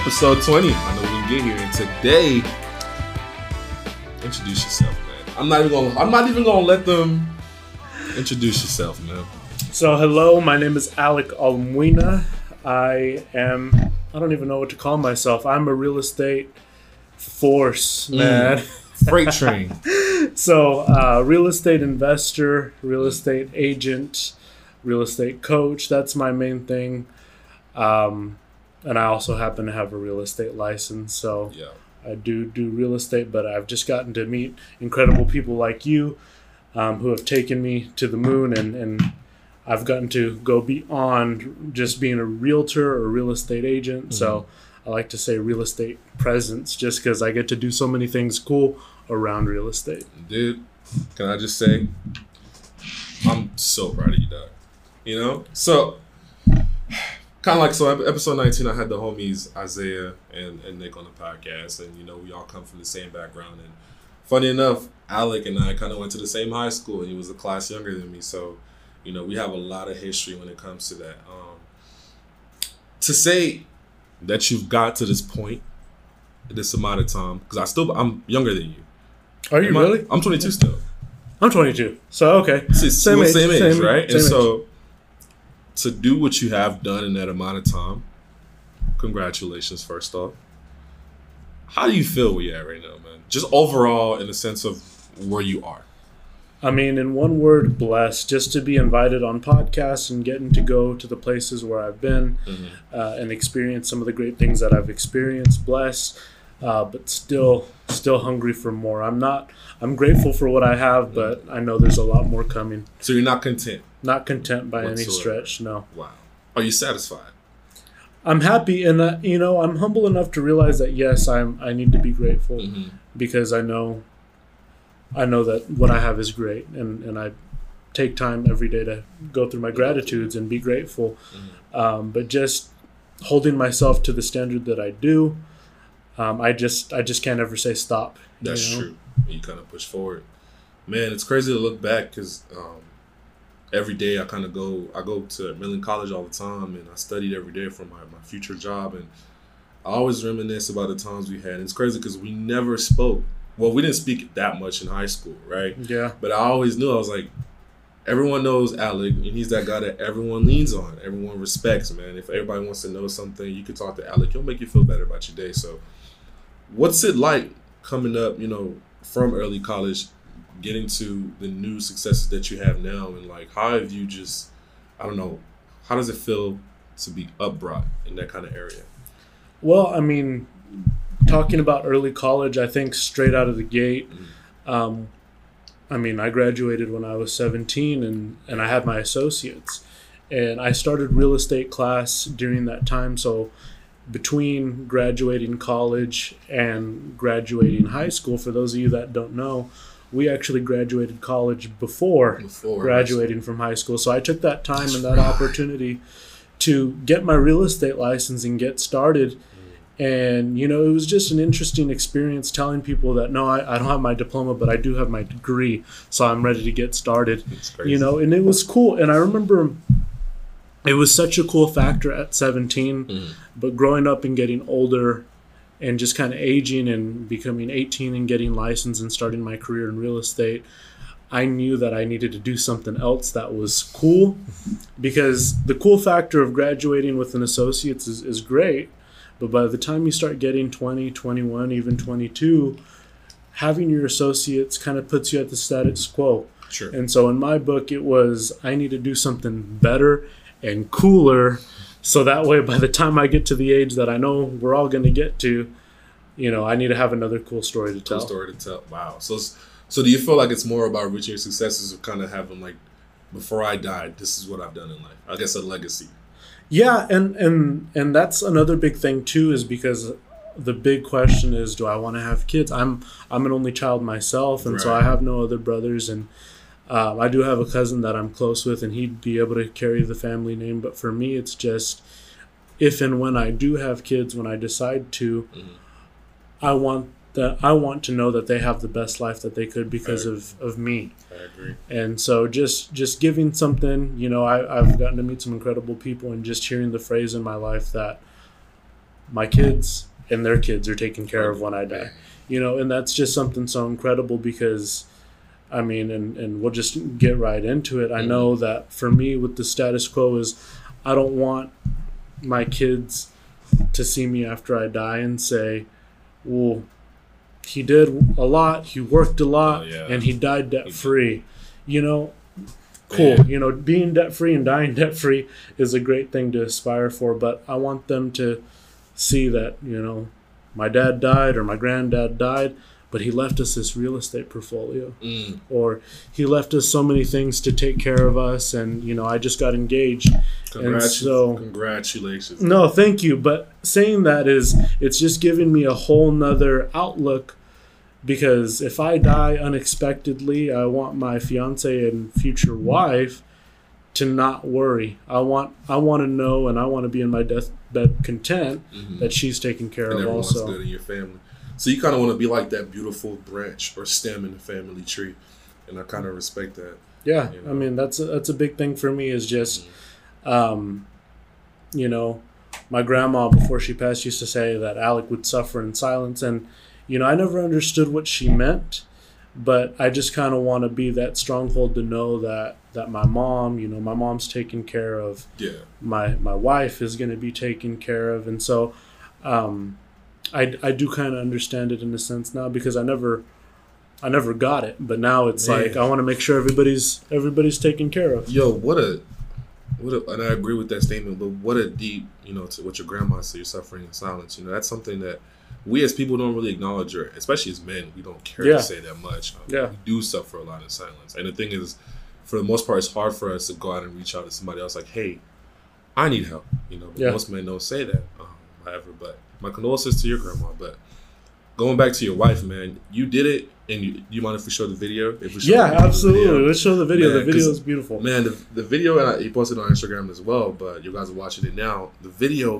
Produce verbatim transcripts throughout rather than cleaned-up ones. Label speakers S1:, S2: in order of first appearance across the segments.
S1: episode twenty. I know we can get here. And today, introduce yourself, man. I'm not even gonna. I'm not even gonna let them introduce yourself, man.
S2: So, hello. My name is Alec Almuina. I am. I don't even know what to call myself. I'm a real estate force, man.
S1: Mm. Freight train.
S2: So, uh, real estate investor, real estate agent, real estate coach. That's my main thing. Um, and I also happen to have a real estate license. So
S1: Yeah.
S2: I do do real estate, but I've just gotten to meet incredible people like you um, who have taken me to the moon. And, and I've gotten to go beyond just being a realtor or real estate agent. Mm-hmm. So I like to say real estate presence just because I get to do so many things cool around real estate.
S1: Dude, can I just say, I'm so proud of you, dog. You know? So, kind of like, so episode nineteen, I had the homies Isaiah and, and Nick on the podcast. And, you know, we all come from the same background. And funny enough, Alec and I kind of went to the same high school. And he was a class younger than me. So, you know, we have a lot of history when it comes to that. Um, to say that you've got to this point, this amount of time, because I still, I'm younger than you.
S2: Are you
S1: Am
S2: really?
S1: I, I'm twenty-two still.
S2: I'm twenty-two. So, okay.
S1: Same, same age, same age
S2: same,
S1: right?
S2: Same
S1: and
S2: age.
S1: so, to do what you have done in that amount of time, congratulations, first off. How do you feel where you're at right now, man? Just overall, in the sense of where you are.
S2: I mean, in one word, blessed. Just to be invited on podcasts and getting to go to the places where I've been
S1: Mm-hmm.
S2: uh, and experience some of the great things that I've experienced. Blessed, uh, but still, still hungry for more. I'm not. I'm grateful for what I have, but I know there's a lot more coming.
S1: So you're not content?
S2: Not content by any
S1: Whatsoever.
S2: stretch. No.
S1: Wow. Are you satisfied?
S2: I'm happy, and uh, you know, I'm humble enough to realize that yes, I'm. I need to be grateful
S1: Mm-hmm.
S2: because I know. I know that what I have is great, and, and I take time every day to go through my gratitudes and be grateful.
S1: Mm-hmm.
S2: Um, but just holding myself to the standard that I do, um, I just I just can't ever say stop.
S1: That's
S2: you know?
S1: true. You kind of push forward. Man, it's crazy to look back because um, every day I kind of go, I go to Millen College all the time and I studied every day for my, my future job. And I always reminisce about the times we had. And it's crazy because we never spoke. Well, we didn't speak that much in high school, right?
S2: Yeah.
S1: But I always knew, I was like, everyone knows Alec, and he's that guy that everyone leans on. Everyone respects, man. If everybody wants to know something, you can talk to Alec. He'll make you feel better about your day. So what's it like coming up, you know, from early college, getting to the new successes that you have now? And, like, how have you just, I don't know, how does it feel to be upbrought in that kind of area?
S2: Well, I mean, talking about early college, I think straight out of the gate,
S1: Mm-hmm.
S2: um, I mean, I graduated when I was seventeen and, and I had my associates. And I started real estate class during that time. So between graduating college and graduating high school, for those of you that don't know, we actually graduated college before,
S1: Before
S2: graduating from high school. So I took that time
S1: That's
S2: and that
S1: right.
S2: opportunity to get my real estate license and get started. And, you know, it was just an interesting experience telling people that, no, I, I don't have my diploma, but I do have my degree, so I'm ready to get started.
S1: It's crazy.
S2: You know, and it was cool. And I remember it was such a cool factor at seventeen,
S1: Mm-hmm.
S2: but growing up and getting older and just kind of aging and becoming eighteen and getting licensed and starting my career in real estate, I knew that I needed to do something else that was cool, because the cool factor of graduating with an associate's is, is great. But by the time you start getting twenty, twenty-one, even twenty-two, having your associates kind of puts you at the status quo.
S1: Sure.
S2: And so in my book, it was, I need to do something better and cooler, so that way by the time I get to the age that I know we're all going to get to, you know, I need to have another cool story to tell.
S1: Cool story to tell. Wow. So, it's- so do you feel like it's more about reaching your successes or kind of having, like, before I died, this is what I've done in life? I guess a legacy.
S2: Yeah, and, and and that's another big thing too, is because the big question is, do I want to have kids? I'm I'm an only child myself, and so
S1: Right.
S2: I have no other brothers, and um, I do have a cousin that I'm close with, and he'd be able to carry the family name. But for me, it's just, if and when I do have kids, when I decide to,
S1: Mhm.
S2: I want that I want to know that they have the best life that they could because
S1: Fair.
S2: of, of me.
S1: I agree.
S2: And so just just giving something, you know, I, I've gotten to meet some incredible people, and just hearing the phrase in my life that my kids and their kids are taken care of when I die. You know, and that's just something so incredible because, I mean, and, and we'll just get right into it. I
S1: Mm-hmm.
S2: know that for me with the status quo is I don't want my kids to see me after I die and say, well, he did a lot, he worked a lot,
S1: Oh, yeah.
S2: and he died debt free. You know, cool.
S1: Man.
S2: You know, being debt free and dying debt free is a great thing to aspire for, but I want them to see that, you know, my dad died or my granddad died, but he left us this real estate portfolio.
S1: Mm.
S2: Or he left us so many things to take care of us, and, you know, I just got engaged.
S1: Congratu-
S2: And so-
S1: congratulations.
S2: No, thank you. But saying that is, it's just giving me a whole nother outlook, because if I die unexpectedly, I want my fiance and future wife to not worry. I want I want to know, and I want to be in my deathbed content
S1: Mhm.
S2: that she's taken care
S1: And
S2: of
S1: everyone's
S2: also.
S1: good in your family. So you kind of want to be like that beautiful branch or stem in the family tree, and I kind of respect that.
S2: Yeah,
S1: You know?
S2: I mean that's a, that's a big thing for me. Is just, um, you know, my grandma before she passed used to say that Alec would suffer in silence, and you know I never understood what she meant, but I just kind of want to be that stronghold to know that that my mom, you know, my mom's taken care of.
S1: Yeah.
S2: My my wife is going to be taken care of, and so, um, I I do kind of understand it in a sense now because I never. I never got it, but now it's
S1: Man.
S2: like I want to make sure everybody's everybody's taken care of.
S1: Yo, what a, what a, and I agree with that statement. But what a deep, you know, to what your grandma said, you're suffering in silence. You know, that's something that we as people don't really acknowledge, or especially as men, we don't care
S2: Yeah.
S1: to say that much. Um,
S2: Yeah.
S1: we do suffer a lot in silence. And the thing is, for the most part, it's hard for us to go out and reach out to somebody else like, hey, I need help. You know, but
S2: Yeah.
S1: most men don't say that. Um, however, but my condolences to your grandma. But going back to your wife, man, you did it. And you, you mind if we show the video? If we show
S2: Yeah,
S1: the video,
S2: absolutely.
S1: the video?
S2: Let's show the video.
S1: Man,
S2: the video
S1: 'cause-
S2: is beautiful.
S1: Man, the, the video, and I, he posted it on Instagram as well, but you guys are watching it now. The video,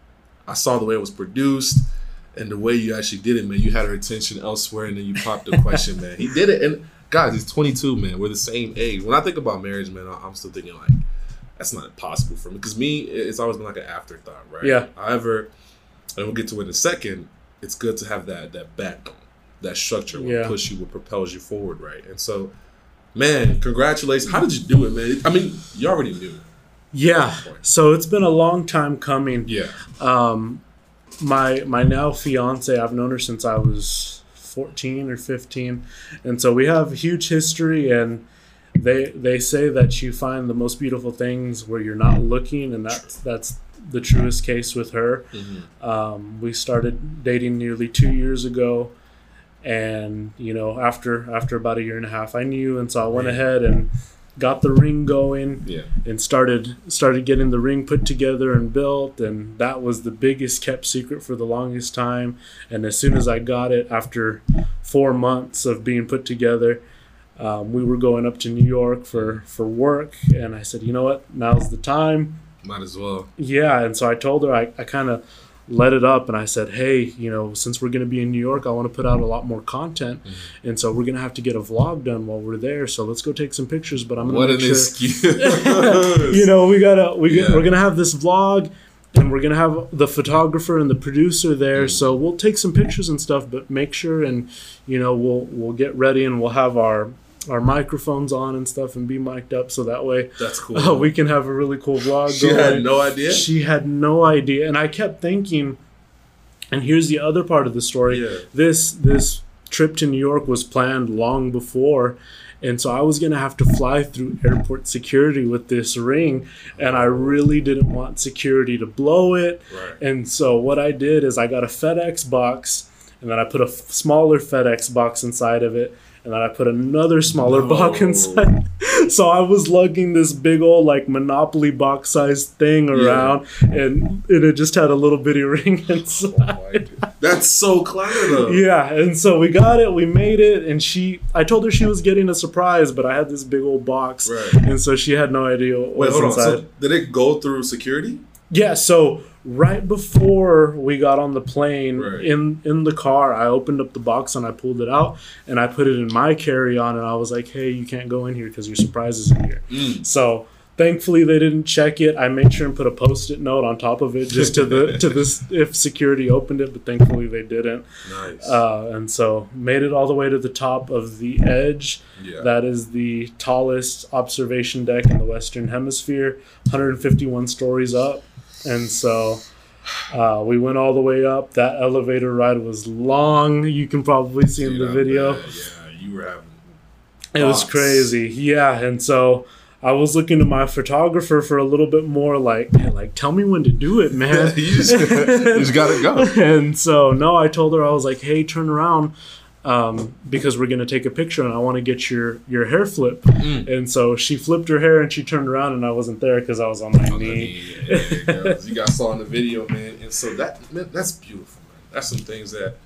S1: I saw the way it was produced and the way you actually did it, man. You had her attention elsewhere, and then you popped the question, man. He did it. And guys, he's twenty-two, man. We're the same age. When I think about marriage, man, I- I'm still thinking, like, that's not possible for me. Because me, it's always been like an afterthought, right?
S2: Yeah.
S1: However, and we'll get to it in a second, it's good to have that that backbone, that structure will
S2: Yeah.
S1: push you, what propels you forward, right? And so, man, congratulations. How did you do it, man? I mean, you already knew.
S2: Yeah. So it's been a long time coming.
S1: Yeah.
S2: Um, my my now fiance, I've known her since I was fourteen or fifteen, and so we have a huge history. And they they say that you find the most beautiful things where you're not looking, and that's that's the truest case with her.
S1: Mm-hmm.
S2: Um, we started dating nearly two years ago. And you know, after after about a year and a half, I knew, and so I went
S1: Yeah.
S2: ahead and got the ring going,
S1: Yeah.
S2: and started started getting the ring put together and built, and that was the biggest kept secret for the longest time. And as soon as I got it, after four months of being put together, um, we were going up to New York for for work, and I said, you know what, now's the time.
S1: Might as well.
S2: Yeah, and so I told her, I, I kind of let it up, and I said, hey, you know, since we're going to be in New York, I want to put out a lot more content,
S1: Mm-hmm.
S2: and so we're going to have to get a vlog done while we're there, so let's go take some pictures, but I'm going
S1: What
S2: to
S1: an
S2: make sure,
S1: excuse.
S2: you know, we gotta, we get,
S1: Yeah.
S2: we're going to have this vlog, and we're going to have the photographer and the producer there,
S1: Mm.
S2: so we'll take some pictures and stuff, but make sure, and, you know, we'll we'll get ready, and we'll have our our microphones on and stuff and be mic'd up, so that way
S1: That's cool.
S2: uh, we can have a really cool vlog
S1: She
S2: going.
S1: had no idea?
S2: She had no idea, and I kept thinking. And here's the other part of the story.
S1: Yeah.
S2: This this trip to New York was planned long before, and so I was gonna have to fly through airport security with this ring, and I really didn't want security to blow it.
S1: Right.
S2: And so what I did is I got a FedEx box, and then I put a f- smaller FedEx box inside of it, and then I put another smaller
S1: No.
S2: box inside. So I was lugging this big old like Monopoly box sized thing around, and, and it just had a little bitty ring inside.
S1: Oh my God. That's so clever, though.
S2: Yeah, and so we got it, we made it, and she, I told her she was getting a surprise, but I had this big old box,
S1: Right.
S2: and so she had no idea what
S1: Wait,
S2: was
S1: hold on.
S2: inside.
S1: So did it go through security?
S2: Yeah, so right before we got on the plane,
S1: Right.
S2: in in the car, I opened up the box and I pulled it out, and I put it in my carry-on, and I was like, hey, you can't go in here because your surprise is in here.
S1: Mm.
S2: So Thankfully, they didn't check it. I made sure and put a post-it note on top of it just to the to this if security opened it, but thankfully they didn't.
S1: Nice.
S2: Uh, and so made it all the way to the top of the Edge.
S1: Yeah.
S2: That is the tallest observation deck in the Western Hemisphere, one hundred fifty-one stories up. And so uh, we went all the way up. That elevator ride was long. You can probably see
S1: Dude,
S2: in the
S1: I
S2: video.
S1: bet. Yeah, you were having.
S2: It was
S1: thoughts.
S2: crazy. Yeah, and so I was looking to my photographer for a little bit more, like, man, like, tell me when to do it, man.
S1: you, just, you just gotta go.
S2: And so, no, I told her, I was like, hey, turn around, um, because we're gonna take a picture, and I want to get your your hair flip. Mm. And so she flipped her hair, and she turned around, and I wasn't there because I was on my
S1: on
S2: knee.
S1: Yeah, yeah, you guys saw in the video, man. And so that man, that's beautiful, man. That's some things that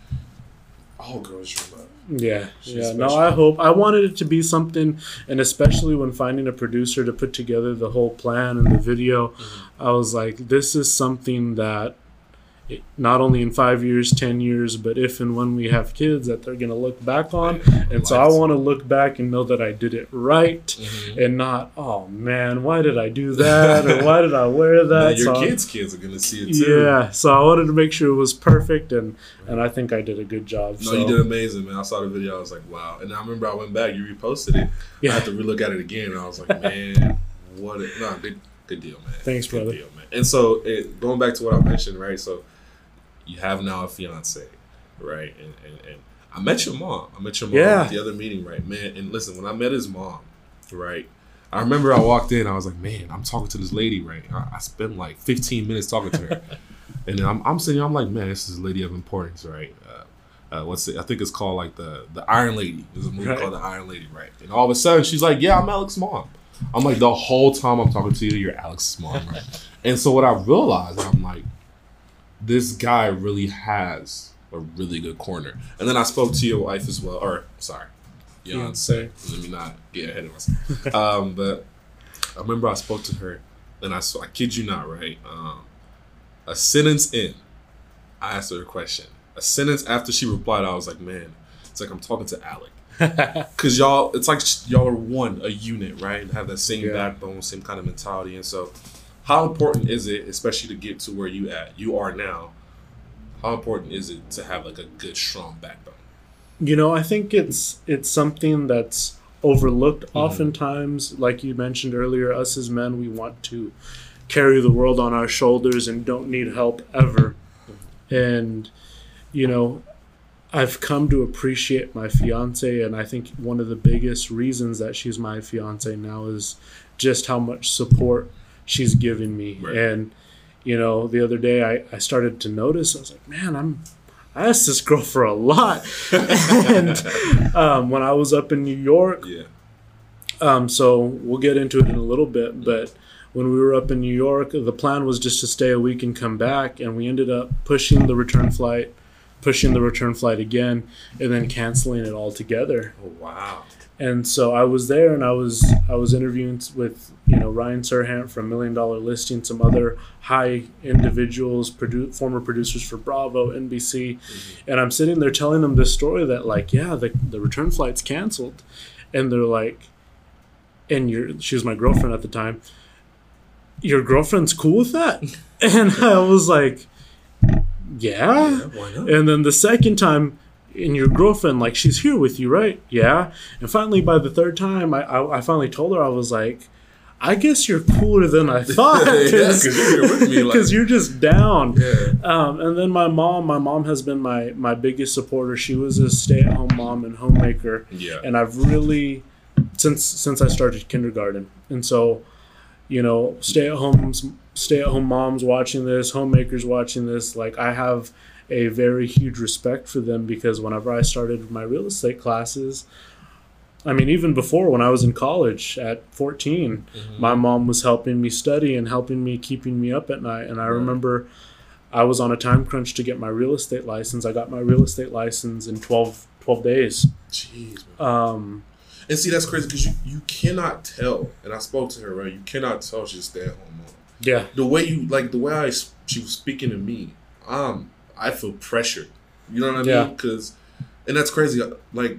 S1: all girls dream of.
S2: Yeah,
S1: She's
S2: yeah.
S1: special.
S2: No, I hope. I wanted it to be something, and especially when finding a producer to put together the whole plan and the video, mm-hmm. I was like, this is something that it, not only in five years, ten years, but if and when we have kids, that they're going to look back on.
S1: Yeah,
S2: and so I want to look back and know that I did it right,
S1: mm-hmm.
S2: and not, oh, man, why did I do that? Or why did I wear that?
S1: Man, your
S2: so,
S1: kids' kids are going to see it too.
S2: Yeah, so I wanted to make sure it was perfect, and, and I think I did a good job.
S1: No,
S2: so.
S1: you did amazing, man. I saw the video. I was like, wow. And I remember I went back. You reposted it.
S2: Yeah.
S1: I had to relook at it again. And I was like, man, what a... No, good, good deal, man.
S2: Thanks,
S1: good
S2: brother.
S1: Deal, man. And so, it, going back to what I mentioned, right? So, you have now a fiance, right? And, and, and I met your mom. I met your mom
S2: Yeah.
S1: at the other meeting, right? Man, and listen, when I met his mom, right? I remember I walked in. I was like, man, I'm talking to this lady, right? I, I spent like fifteen minutes talking to her. And then I'm, I'm sitting, I'm like, man, this is a lady of importance, right? Uh, uh, what's it? I think it's called like the the Iron Lady. There's a movie
S2: Right.
S1: called The Iron Lady, right? And all of a sudden, she's like, yeah, I'm Alex's mom. I'm like, the whole time I'm talking to you, you're Alex's mom, right? And so what I realized, I'm like, this guy really has a really good corner. And then I spoke to your wife as well, or sorry, Beyonce. Let me not get ahead of myself. um, but I remember I spoke to her, and I saw, I kid you not, right? Um, a sentence in, I asked her a question. A sentence after she replied, I was like, man, it's like I'm talking to Alec. Because y'all, it's like y'all are one, a unit, right? And have that same
S2: Yeah.
S1: backbone, same kind of mentality. And so, how important is it, especially to get to where you at, you are now, how important is it to have like a good, strong backbone?
S2: You know, I think it's it's something that's overlooked
S1: Mm-hmm.
S2: oftentimes. Like you mentioned earlier, us as men, we want to carry the world on our shoulders and don't need help ever. And, you know, I've come to appreciate my fiance, and I think one of the biggest reasons that she's my fiance now is just how much support she's given me.
S1: Right.
S2: And, you know, the other day I, I started to notice, I was like, man, I'm I asked this girl for a lot. And um, when I was up in New York,
S1: Yeah.
S2: um, so we'll get into it in a little bit, but when we were up in New York, the plan was just to stay a week and come back, and we ended up pushing the return flight, pushing the return flight again, and then canceling it altogether.
S1: Oh, wow.
S2: And so I was there, and I was I was interviewing with you know Ryan Serhant from Million Dollar Listing, some other high individuals, produ- former producers for Bravo, N B C, mm-hmm. and I'm sitting there telling them this story that like yeah the the return flight's canceled, and they're like, and you're she was my girlfriend at the time. Your girlfriend's cool with that? And I was like, yeah.
S1: Yeah, why not?
S2: And then the second time. And your girlfriend, like, she's here with you, right? Yeah. And finally, by the third time, I I, I finally told her, I was like, I guess you're cooler than I thought.
S1: Because yeah, you're here with me. Like,
S2: you're just down.
S1: Yeah.
S2: Um, and then my mom, my mom has been my, my biggest supporter. She was a stay-at-home mom and homemaker.
S1: Yeah.
S2: And I've really, since since I started kindergarten. And so, you know, stay-at-homes, stay-at-home moms watching this, homemakers watching this, like, I have a very huge respect for them, because whenever I started my real estate classes, I mean, even before when I was in college at fourteen, mm-hmm. my mom was helping me study and helping me, keeping me up at night. And I right. remember I was on a time crunch to get my real estate license. I got my real estate license in twelve, twelve days.
S1: Jeez, man.
S2: Um,
S1: and see, that's crazy because you, you cannot tell. And I spoke to her, right? You cannot tell she's a stay-at-home mom.
S2: Yeah.
S1: The way you, like, the way I, she was speaking to me, um, I feel pressured. You know what I mean?
S2: Yeah.
S1: Because, and that's crazy. Like,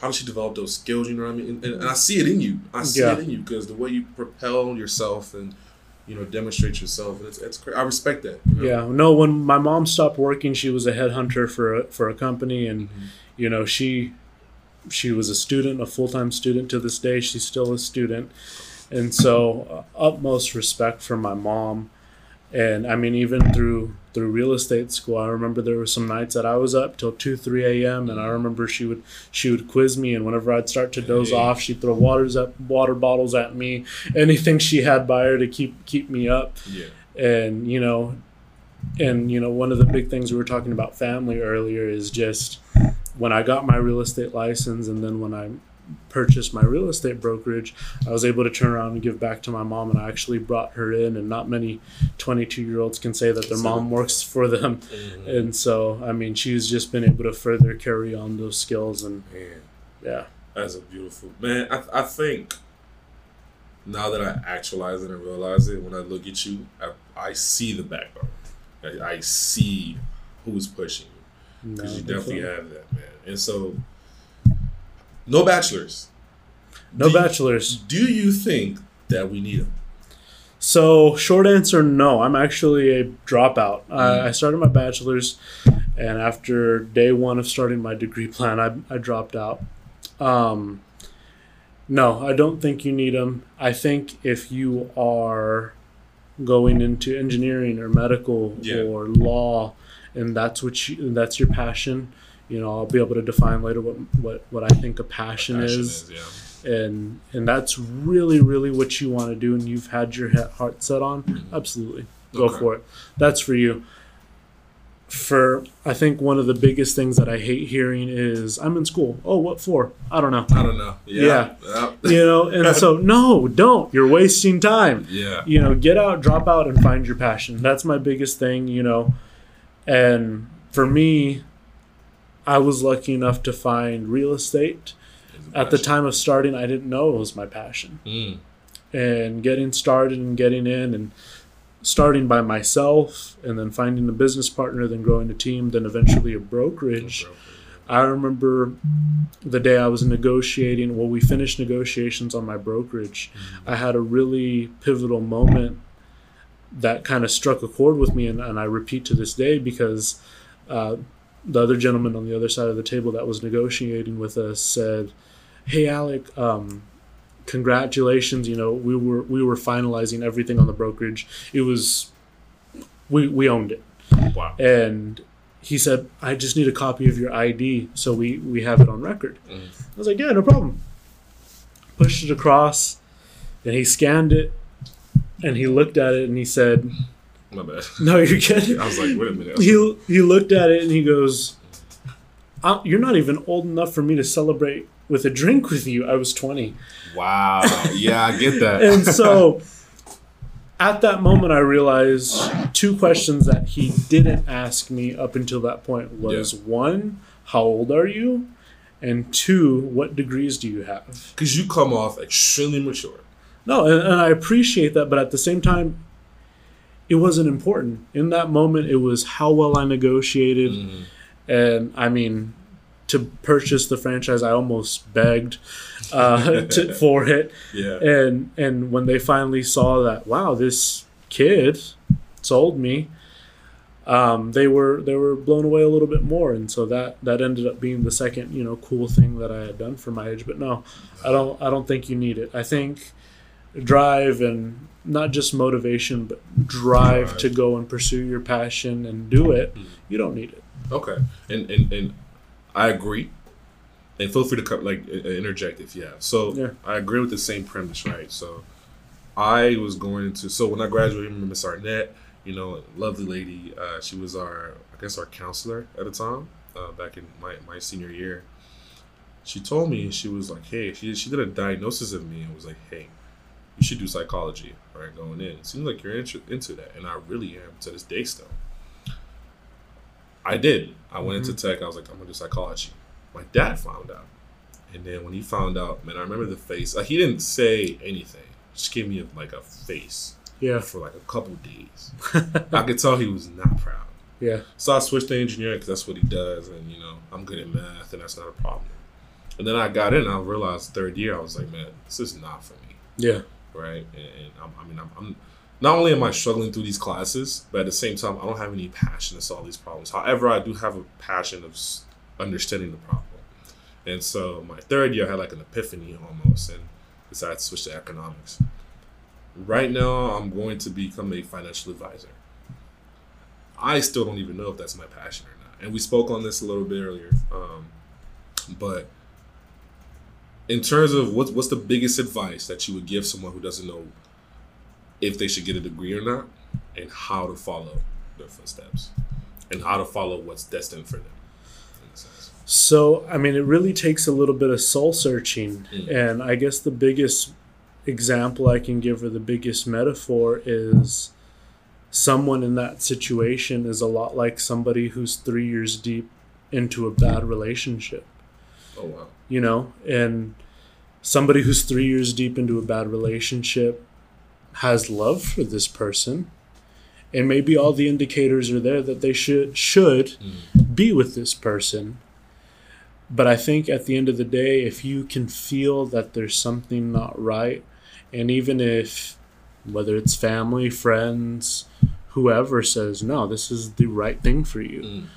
S1: how did she develop those skills? You know what I mean? And, and, and I see it in you. I see
S2: Yeah.
S1: it in you because the way you propel yourself and, you know, demonstrate yourself, it's it's cra- I respect that. You know?
S2: Yeah, no. When my mom stopped working, she was a headhunter for a, for a company, and
S1: Mhm.
S2: you know she she was a student, a full time student to this day. She's still a student, and so uh, utmost respect for my mom. And I mean, even through through real estate school, I remember there were some nights that I was up till two, three a m. And I remember she would she would quiz me, and whenever I'd start to doze
S1: Hey.
S2: off, she'd throw waters up water bottles at me, anything she had by her to keep keep me up.
S1: Yeah.
S2: And you know, and you know, one of the big things we were talking about family earlier is just when I got my real estate license, and then when I purchased my real estate brokerage, I was able to turn around and give back to my mom, and I actually brought her in. And not many twenty-two year olds can say that their mom works for them.
S1: Mhm.
S2: And so, I mean, she's just been able to further carry on those skills. And
S1: Man,
S2: yeah,
S1: that's a beautiful man. I I think now that I actualize it and realize it, when I look at you, I, I see the backbone. I, I see who's pushing you because
S2: no,
S1: you definitely
S2: definitely.
S1: have that, man. And so, no bachelors.
S2: no
S1: Do you-
S2: bachelors.
S1: Do you think that we need them?
S2: So, short answer, no. I'm actually a dropout.
S1: Mm.
S2: I, I started my bachelor's, and after day one of starting my degree plan, I, I dropped out. Um, no, I don't think you need them. I think if you are going into engineering or medical
S1: Yeah.
S2: or law, and that's what you, that's your passion, you know, I'll be able to define later what what, what I think a passion,
S1: Passion
S2: is.
S1: is, yeah.
S2: and and that's really really what you want to do, and you've had your he- heart set on, absolutely go
S1: Okay.
S2: for it. That's for you. For I think one of the biggest things that I hate hearing is, I'm in school. Oh, what for? I don't know.
S1: I don't know. Yeah. Yeah.
S2: You know, and so no, don't. You're wasting time.
S1: Yeah.
S2: You know, get out, drop out, and find your passion. That's my biggest thing, you know. And for me, I was lucky enough to find real estate. At the time of starting, I didn't know it was my passion.
S1: Mm.
S2: And getting started and getting in and starting by myself, and then finding a business partner, then growing a team, then eventually a brokerage. I remember the day I was negotiating, well, we finished negotiations on my brokerage. I had a really pivotal moment that kind of struck a chord with me, and, and I repeat to this day because uh, the other gentleman on the other side of the table that was negotiating with us said, "Hey, Alec, um, congratulations! You know, we were we were finalizing everything on the brokerage. It was we we owned it."
S1: Wow.
S2: And he said, "I just need a copy of your I D so we, we have it on record."
S1: Mhm.
S2: I was like, "Yeah, no problem." Pushed it across, and he scanned it, and he looked at it, and he said,
S1: My bad.
S2: "No, you're kidding."
S1: I was like, wait a minute.
S2: He, he looked at it, and he goes, "I- You're not even old enough for me to celebrate with a drink with you." I was twenty.
S1: Wow. Yeah, I get that.
S2: And so at that moment, I realized two questions that he didn't ask me up until that point was,
S1: Yeah.
S2: one, how old are you? And two, what degrees do you have?
S1: Because you come off extremely mature.
S2: No, and, and I appreciate that, but at the same time, it wasn't important. In that moment, it was how well I negotiated.
S1: Mhm.
S2: And I mean, to purchase the franchise, I almost begged uh, to, for it.
S1: Yeah.
S2: And and when they finally saw that, wow, this kid sold me, um, they were they were blown away a little bit more. And so that that ended up being the second, you know, cool thing that I had done for my age. But no, I don't I don't think you need it. I think drive, and not just motivation, but drive,
S1: Drive.
S2: to go and pursue your passion and do it. You don't need it.
S1: Okay. And and and I agree. And feel free to cut, like uh, interject if you have. So
S2: Yeah.
S1: I agree with the same premise, right? So I was going to. So when I graduated from Miss Arnett, you know, lovely lady. Uh, she was our, I guess, our counselor at the time, uh, back in my, my senior year. She told me, she was like, hey, she she did a diagnosis of me and was like, hey, you should do psychology, right? Going in, it seems like you're into into that, and I really am to this day still. I did. I went into tech. I was like, I'm gonna do psychology. My dad found out, and then when he found out, man, I remember the face. Like, he didn't say anything. Just gave me a, like a face
S2: Yeah.
S1: for like a couple days. I could tell he was not proud.
S2: Yeah.
S1: So I switched to engineering because that's what he does, and you know I'm good at math, and that's not a problem. And then I got in, and I realized third year, I was like, man, this is not for me.
S2: Yeah.
S1: Right? And, and I'm, I mean, I'm, I'm not only am I struggling through these classes, but at the same time, I don't have any passion to solve these problems. However, I do have a passion of understanding the problem. And so my third year, I had like an epiphany almost, and decided to switch to economics. Right now, I'm going to become a financial advisor. I still don't even know if that's my passion or not. And we spoke on this a little bit earlier. Um, but in terms of what's, what's the biggest advice that you would give someone who doesn't know if they should get a degree or not, and how to follow their footsteps, and how to follow what's destined for them?
S2: So, I mean, it really takes a little bit of soul searching.
S1: Mm.
S2: And I guess the biggest example I can give, or the biggest metaphor, is someone in that situation is a lot like somebody who's three years deep into a bad relationship.
S1: Oh, wow.
S2: You know, and somebody who's three years deep into a bad relationship has love for this person. And maybe all the indicators are there that they should should mm. be with this person. But I think at the end of the day, if you can feel that there's something not right, and even if, whether it's family, friends, whoever says, no, this is the right thing for you, mm.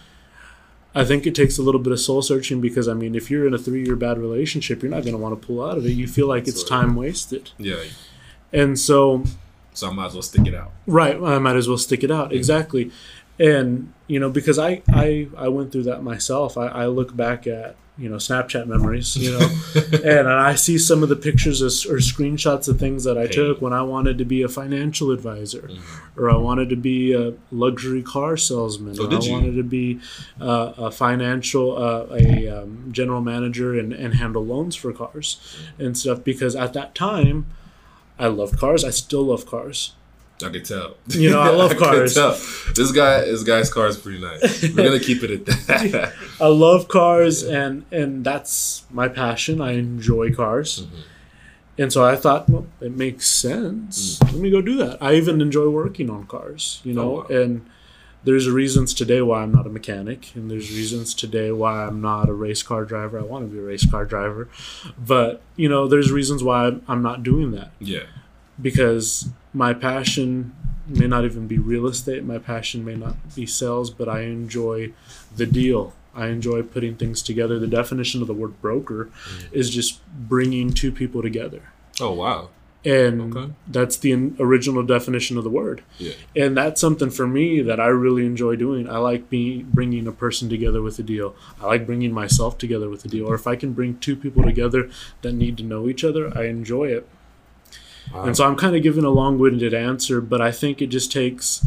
S2: I think it takes a little bit of soul searching, because, I mean, if you're in a three-year bad relationship, you're not going to want to pull out of it. You feel like That's it's right. time wasted.
S1: Yeah.
S2: And so...
S1: So I might as well stick it out.
S2: Right. I might as well stick it out. Mm. Exactly. And, you know, because I, I, I went through that myself. I, I look back at, you know, Snapchat memories, you know, and I see some of the pictures of, or screenshots of things that I hey. took when I wanted to be a financial advisor, mm-hmm. or I wanted to be a luxury car salesman,
S1: oh,
S2: or
S1: did
S2: I
S1: you?
S2: wanted to be uh, a financial, uh, a um, general manager and, and handle loans for cars mm-hmm. and stuff. Because at that time, I loved cars. I still love cars.
S1: I can tell.
S2: You know, I love cars.
S1: I can tell. This guy, this guy's car is pretty nice. We're gonna keep it at that.
S2: I love cars, yeah. and and that's my passion. I enjoy cars, mm-hmm. and so I thought, well, it makes sense. Mm. Let me go do that. I even enjoy working on cars. You know,
S1: oh, wow.
S2: and there's reasons today why I'm not a mechanic, and there's reasons today why I'm not a race car driver. I want to be a race car driver, but you know, there's reasons why I'm not doing that.
S1: Yeah.
S2: Because my passion may not even be real estate. My passion may not be sales, but I enjoy the deal. I enjoy putting things together. The definition of the word broker mm. is just bringing two people together.
S1: Oh, wow.
S2: And
S1: okay.
S2: that's the original definition of the word.
S1: Yeah.
S2: And that's something for me that I really enjoy doing. I like being, bringing a person together with a deal. I like bringing myself together with a deal. Or if I can bring two people together that need to know each other, I enjoy it. Wow. And so I'm kind of giving a long-winded answer, but I think it just takes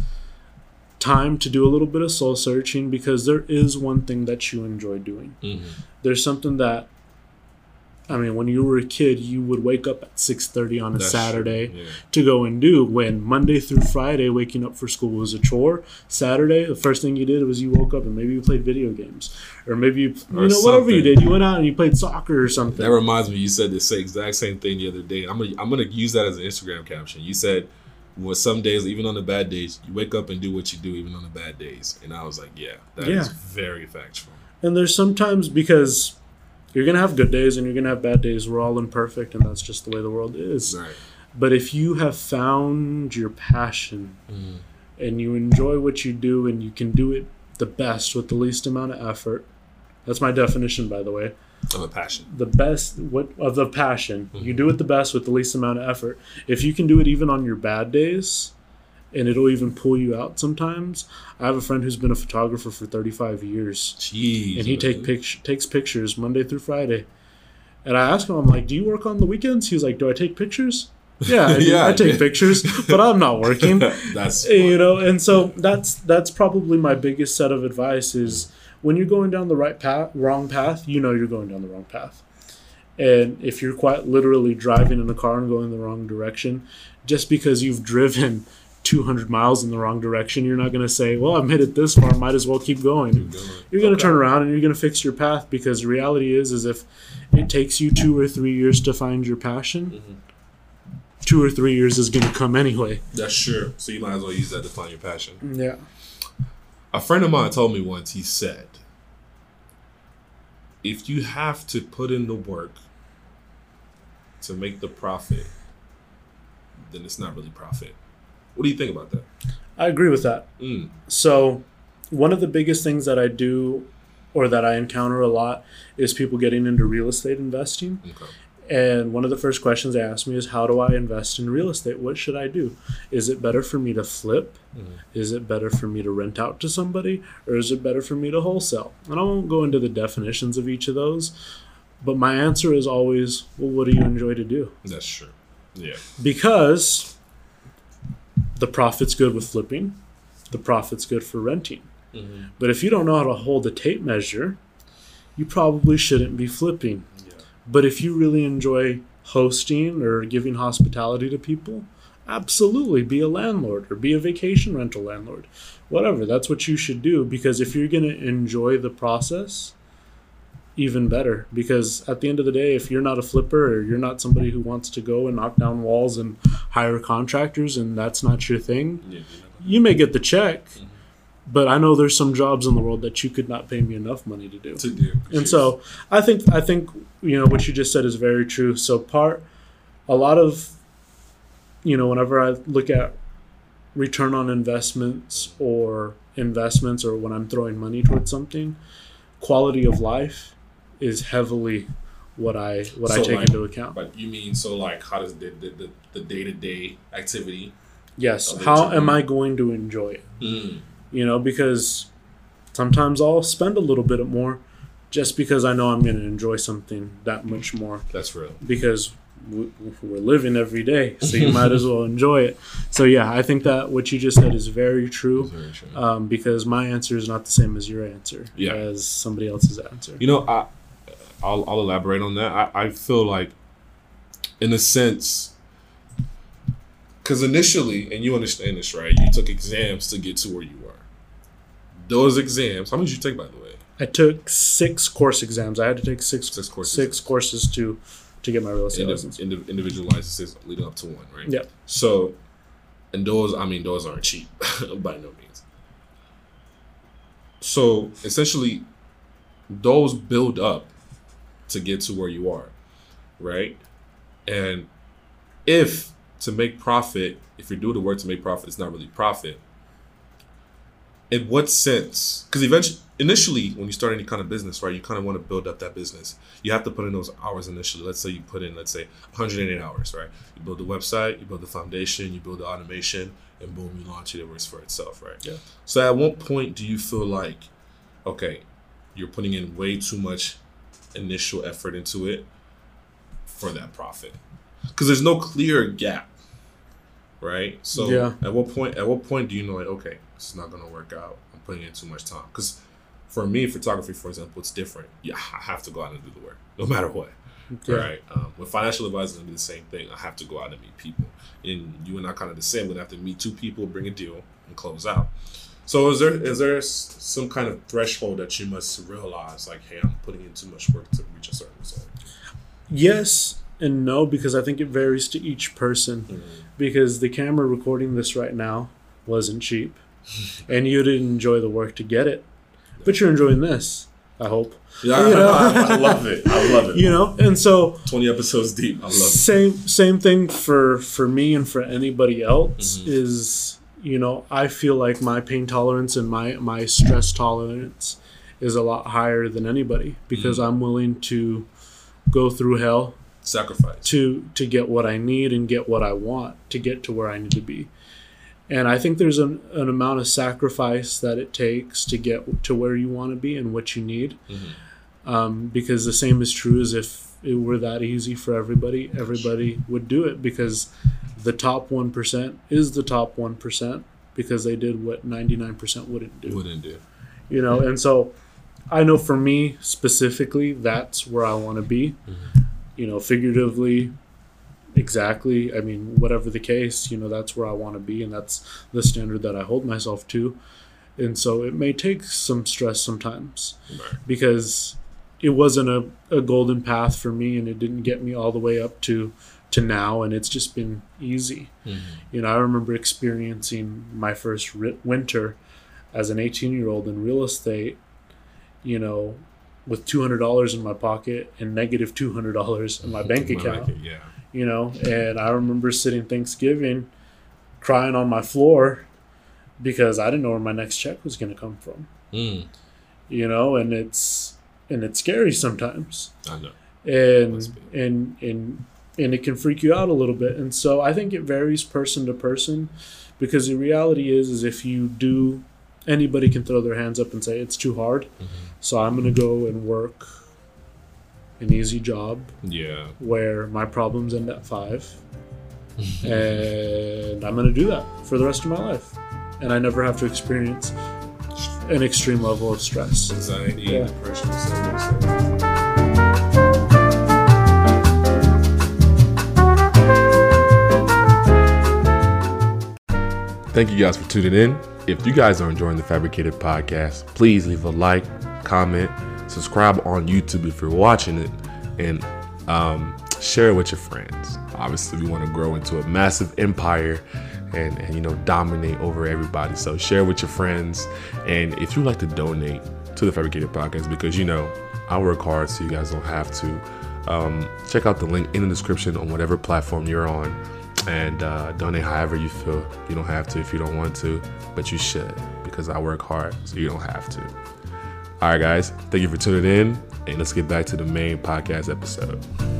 S2: time to do a little bit of soul searching, because there is one thing that you enjoy doing.
S1: Mm-hmm.
S2: There's something that, I mean, when you were a kid, you would wake up at six thirty on a That's Saturday yeah. to go and do. When Monday through Friday, waking up for school was a chore. Saturday, the first thing you did was you woke up and maybe you played video games. Or maybe, you, you know, something. Whatever you did. You went out and you played soccer or something.
S1: That reminds me, you said the same, exact same thing the other day. I'm gonna, I'm gonna use that as an Instagram caption. You said, well, some days, even on the bad days, you wake up and do what you do even on the bad days. And I was like, yeah, that yeah. is very factual.
S2: And there's sometimes, because you're going to have good days and you're going to have bad days. We're all imperfect, and that's just the way the world is.
S1: Right.
S2: But if you have found your passion
S1: mm.
S2: and you enjoy what you do, and you can do it the best with the least amount of effort, that's my definition, by the way.
S1: Of a passion.
S2: The best what of the passion.
S1: Mm-hmm.
S2: You do it the best with the least amount of effort. If you can do it even on your bad days, and it'll even pull you out sometimes. I have a friend who's been a photographer for thirty-five years.
S1: Jeez.
S2: And he take pic- takes pictures Monday through Friday. And I asked him, I'm like, do you work on the weekends? He's like, do I take pictures? Yeah, I, do.
S1: yeah,
S2: I take pictures, but I'm not working.
S1: That's
S2: you know, and so that's that's probably my biggest set of advice is when you're going down the right path, wrong path, you know you're going down the wrong path. And if you're quite literally driving in a car and going the wrong direction, just because you've driven two hundred miles in the wrong direction, you're not going to say, well, I've made it this far, might as well keep going. Keep going. You're going to okay. turn around and you're going to fix your path, because the reality is, is if it takes you two or three years to find your passion, mm-hmm. two or three years is going to come anyway.
S1: That's sure. So you might as well use that to find your passion.
S2: Yeah.
S1: A friend of mine told me once, he said, if you have to put in the work to make the profit, then it's not really profit. What do you think about that?
S2: I agree with that.
S1: Mm.
S2: So one of the biggest things that I do or that I encounter a lot is people getting into real estate investing.
S1: Okay.
S2: And one of the first questions they ask me is, how do I invest in real estate? What should I do? Is it better for me to flip?
S1: Mm-hmm.
S2: Is it better for me to rent out to somebody? Or is it better for me to wholesale? And I won't go into the definitions of each of those. But my answer is always, well, what do you enjoy to do?
S1: That's true. Yeah.
S2: Because the profit's good with flipping. The profit's good for renting.
S1: Mm-hmm.
S2: But if you don't know how to hold a tape measure, you probably shouldn't be flipping.
S1: Yeah.
S2: But if you really enjoy hosting or giving hospitality to people, absolutely be a landlord or be a vacation rental landlord. Whatever, that's what you should do, because if you're going to enjoy the process, even better. Because at the end of the day, if you're not a flipper or you're not somebody who wants to go and knock down walls and hire contractors and that's not your thing,
S1: Yeah.
S2: you may get the check.
S1: Mm-hmm.
S2: But I know there's some jobs in the world that you could not pay me enough money to do.
S1: To do.
S2: And so I think I think you know what you just said is very true. So part a lot of you know whenever I look at return on investments or investments or when I'm throwing money towards something, quality of life is heavily what I what
S1: So
S2: I take
S1: like-
S2: into account.
S1: But you mean, so like, how does the the, the, the day-to-day activity?
S2: Yes,
S1: of
S2: how
S1: it to
S2: am
S1: be-
S2: I going to enjoy it?
S1: Mm.
S2: You know, because sometimes I'll spend a little bit more just because I know I'm going to enjoy something that much more,
S1: That's real.
S2: because w- we're living every day, so you might as well enjoy it. So yeah, I think that what you just said is very true,
S1: That's very true.
S2: um, because my answer is not the same as your answer,
S1: Yeah.
S2: as somebody else's answer.
S1: You know, I, I'll, I'll elaborate on that. I, I feel like, in a sense, because initially, and you understand this, right? You took exams to get to where you were. Those exams, how many did you take, by the way?
S2: I took six course exams. I had to take six
S1: Six courses.
S2: six courses to to get my real estate
S1: Indi-
S2: license.
S1: indi- individual licenses leading up to one, right?
S2: Yeah.
S1: So, and those, I mean, those aren't cheap by no means. So, essentially, those build up to get to where you are, right? And if to make profit, if you're doing the work to make profit, it's not really profit. In what sense? Because eventually, initially, when you start any kind of business, right, you kind of want to build up that business. You have to put in those hours initially. Let's say you put in, let's say, one hundred eight hours, right? You build the website, you build the foundation, you build the automation, and boom, you launch it. It works for itself, right?
S2: Yeah.
S1: So at what point do you feel like, okay, you're putting in way too much initial effort into it for that profit? Because there's no clear gap, right? So
S2: Yeah.
S1: at what point? At what point do you know, like, okay, this is not going to work out. I'm putting in too much time. Because for me, photography, for example, it's different. Yeah, I have to go out and do the work, no matter what.
S2: Yeah.
S1: Right. Um, with financial advisors, it's gonna be the same thing. I have to go out and meet people, and you and I kind of the same. I'm gonna have to meet two people, bring a deal, and close out. So is there is there s- some kind of threshold that you must realize, like, hey, I'm putting in too much work to reach a certain result?
S2: Yes and no, because I think it varies to each person.
S1: Mm-hmm.
S2: Because the camera recording this right now wasn't cheap, and you didn't enjoy the work to get it, but you're enjoying this, I hope.
S1: Yeah,
S2: You know?
S1: I, I love it. I love it.
S2: You know, and so
S1: twenty episodes deep. I love it.
S2: same same thing for for me and for anybody else
S1: Mhm.
S2: is, you know, I feel like my pain tolerance and my my stress tolerance is a lot higher than anybody, because
S1: Mhm.
S2: I'm willing to go through hell
S1: Sacrifice.
S2: to to get what I need and get what I want to get to where I need to be. And I think there's an, an amount of sacrifice that it takes to get to where you want to be and what you need.
S1: Mhm.
S2: Um, because the same is true as if it were that easy for everybody, everybody would do it, because the top one percent is the top one percent because they did what ninety-nine percent wouldn't do.
S1: Wouldn't do.
S2: You know, and so I know for me specifically, that's where I want to be.
S1: Mhm.
S2: You know, figuratively, exactly. I mean, whatever the case, you know, that's where I want to be, and that's the standard that I hold myself to. And so it may take some stress sometimes,
S1: Right.
S2: because it wasn't a, a golden path for me, and it didn't get me all the way up to to now, and it's just been easy.
S1: Mhm.
S2: You know, I remember experiencing my first ri- winter as an eighteen year old in real estate, you know, with two hundred dollars in my pocket and negative two hundred dollars in my bank account.
S1: Like it, yeah.
S2: You know, and I remember sitting Thanksgiving crying on my floor because I didn't know where my next check was going to come from.
S1: Mm.
S2: You know, and it's and it's scary sometimes.
S1: I know.
S2: And and and and it can freak you out a little bit. And so I think it varies person to person, because the reality is is if you do, anybody can throw their hands up and say it's too hard. Mm-hmm. So I'm going to go and work an easy job. Yeah. Where my problems end at five. And I'm going to do that for the rest of my life. And I never have to experience an extreme level of stress.
S1: Anxiety,
S2: yeah.
S1: depression, so on. Thank you guys for tuning in. If you guys are enjoying the Fabricated Podcast, please leave a like, comment, subscribe on YouTube if you're watching it, and um, share it with your friends. Obviously, we want to grow into a massive empire and, and, you know, dominate over everybody. So share with your friends. And if you'd like to donate to the Fabricated Podcast, because, you know, I work hard so you guys don't have to, um, check out the link in the description on whatever platform you're on. And uh, donate however you feel. You don't have to if you don't want to, but you should, because I work hard, so you don't have to. All right, guys. Thank you for tuning in, and let's get back to the main podcast episode.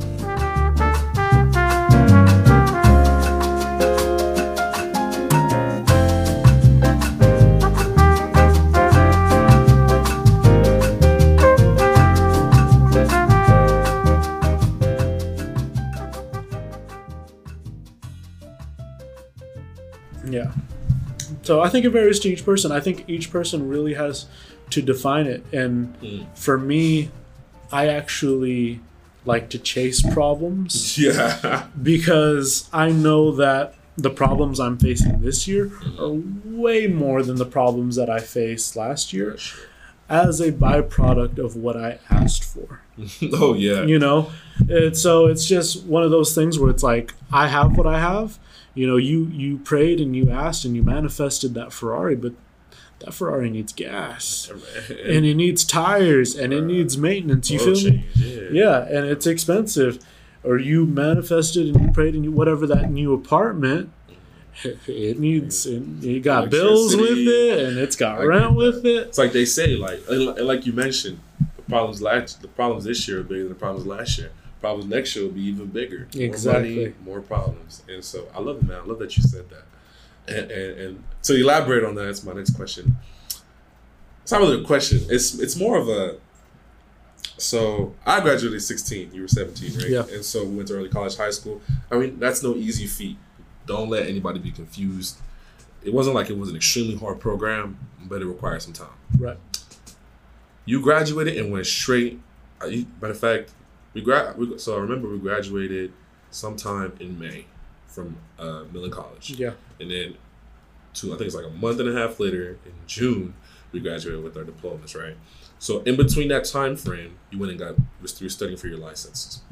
S2: Yeah. So I think it varies to each person. I think each person really has to define it. And mm. for me, I actually like to chase problems. Yeah. Because I know that the problems I'm facing this year are way more than the problems that I faced last year as a byproduct of what I asked for.
S1: Oh, yeah.
S2: You know? And so it's just one of those things where it's like, I have what I have. You know, you, you prayed and you asked and you manifested that Ferrari, but that Ferrari needs gas and it needs tires and it needs maintenance. You feel me? Yeah. yeah, and it's expensive. Or you manifested and you prayed and you, whatever that new apartment, it needs, it, it got bills with it and it's got like, rent with it.
S1: It's like they say, like like you mentioned, the problems last, the problems this year are bigger than the problems last year. Problems next year will be even bigger.
S2: Exactly.
S1: More money, more problems. And so I love it, man. I love that you said that. And, and, and to elaborate on that, that's my next question. It's not really a question. It's it's more of a, so I graduated at sixteen. You were seventeen, right?
S2: Yeah.
S1: And so we went to early college, high school. I mean, that's no easy feat. Don't let anybody be confused. It wasn't like it was an extremely hard program, but it required some time.
S2: Right.
S1: You graduated and went straight, matter of fact, We gra- we, so I remember we graduated sometime in May from uh, Millen College.
S2: Yeah.
S1: And then, two, I think it's like a month and a half later, in June, we graduated with our diplomas, right? So in between that time frame, you went and got, you were studying for your licenses.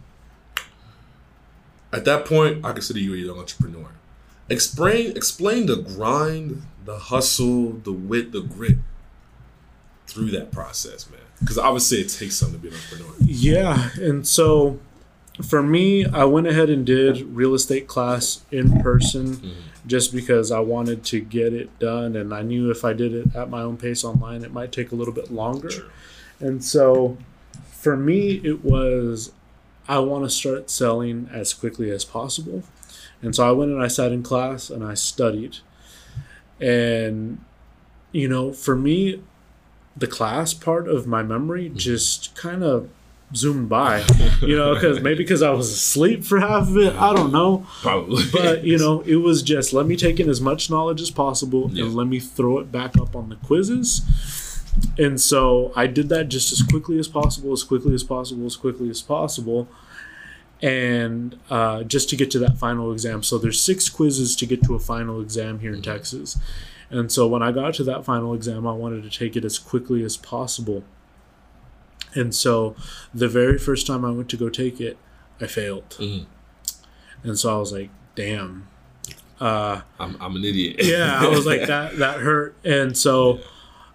S1: At that point, I consider you a young entrepreneur. Explain, explain the grind, the hustle, the wit, the grit through that process, man. Because obviously it takes something to be an entrepreneur.
S2: Yeah. And so for me, I went ahead and did real estate class in person mm-hmm. just because I wanted to get it done. And I knew if I did it at my own pace online, it might take a little bit longer. Sure. And so for me, it was, I want to start selling as quickly as possible. And so I went and I sat in class and I studied. And, you know, for me, the class part of my memory just kind of zoomed by, you know, because maybe because I was asleep for half of it. I don't know.
S1: Probably.
S2: But, you know, it was just let me take in as much knowledge as possible yeah. and let me throw it back up on the quizzes. And so I did that just as quickly as possible, as quickly as possible, as quickly as possible. And uh, just to get to that final exam. So there's six quizzes to get to a final exam here in Texas. And so when I got to that final exam, I wanted to take it as quickly as possible. And so the very first time I went to go take it, I failed. Mm. And so I was like, damn. Uh,
S1: I'm, I'm an idiot.
S2: yeah, I was like, that that hurt. And so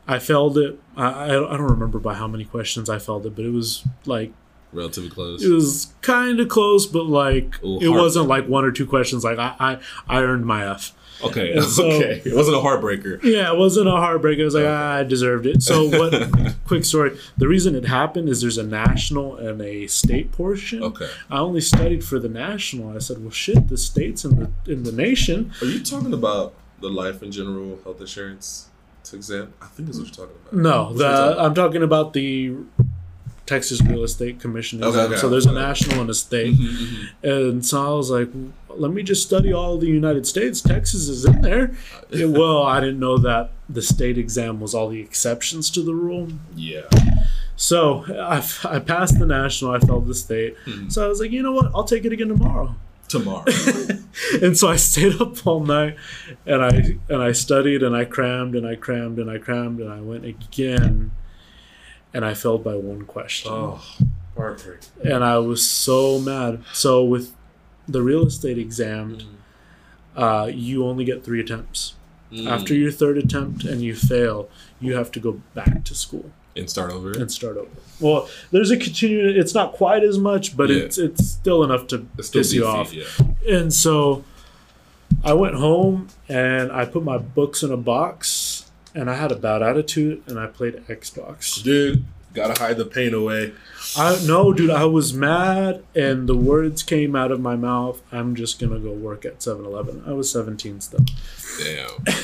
S2: I failed it. I, I I don't remember by how many questions I failed it, but it was like
S1: Relatively close.
S2: it was kind of close, but like
S1: Ooh,
S2: it
S1: hard.
S2: wasn't like one or two questions. Like I I, I earned my F.
S1: Okay,
S2: And so-
S1: okay. It wasn't a heartbreaker.
S2: Yeah, it wasn't a heartbreak. It was like
S1: Okay.
S2: ah, I deserved it. So what? Quick story. The reason it happened is there's a national and a state portion.
S1: Okay.
S2: I only studied for the national. I said, well, shit, the states in the in the nation.
S1: Are you talking about the life and general health insurance exam? I think that's what you're talking about.
S2: No,
S1: Which
S2: the
S1: one's that?
S2: I'm talking about the Texas Real Estate Commission
S1: Okay,
S2: exam.
S1: okay.
S2: So there's a
S1: Okay.
S2: national and a state.
S1: Mhm, mhm.
S2: And so I was like, let me just study all the United States. Texas is in there. Yeah, well, I didn't know that the state exam was all the exceptions to the rule.
S1: Yeah.
S2: So I, I passed the national. I failed the state.
S1: Mhm.
S2: So I was like, you know what? I'll take it again tomorrow.
S1: Tomorrow.
S2: And so I stayed up all night, and I and I studied and I crammed and I crammed and I crammed and I went again, and I failed by one question.
S1: Oh, heartbreak.
S2: And I was so mad. So with the real estate exam, uh, you only get three attempts.
S1: Mm.
S2: After your third attempt and you fail, you have to go back to school
S1: And start over.
S2: and start over. Well, there's a continuing. It's not quite as much, but
S1: Yeah.
S2: it's it's still enough to
S1: It's still
S2: piss you
S1: beefy,
S2: off.
S1: Yeah.
S2: And so I went home and I put my books in a box, and I had a bad attitude and I played Xbox.
S1: Dude, gotta hide the pain away.
S2: I no, dude, I was mad and the words came out of my mouth. I'm just gonna go work at seven eleven. I was seventeen still.
S1: Damn.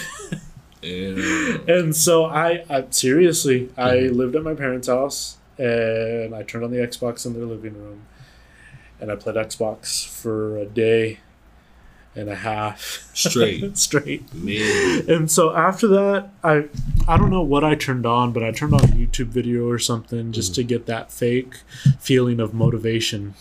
S1: Damn.
S2: And so I, I seriously, I
S1: Mhm.
S2: lived at my parents' house and I turned on the Xbox in their living room and I played Xbox for a day and a half
S1: Straight.
S2: straight.
S1: Man.
S2: And so after that, I I don't know what I turned on, but I turned on a YouTube video or something just to get that fake feeling of motivation.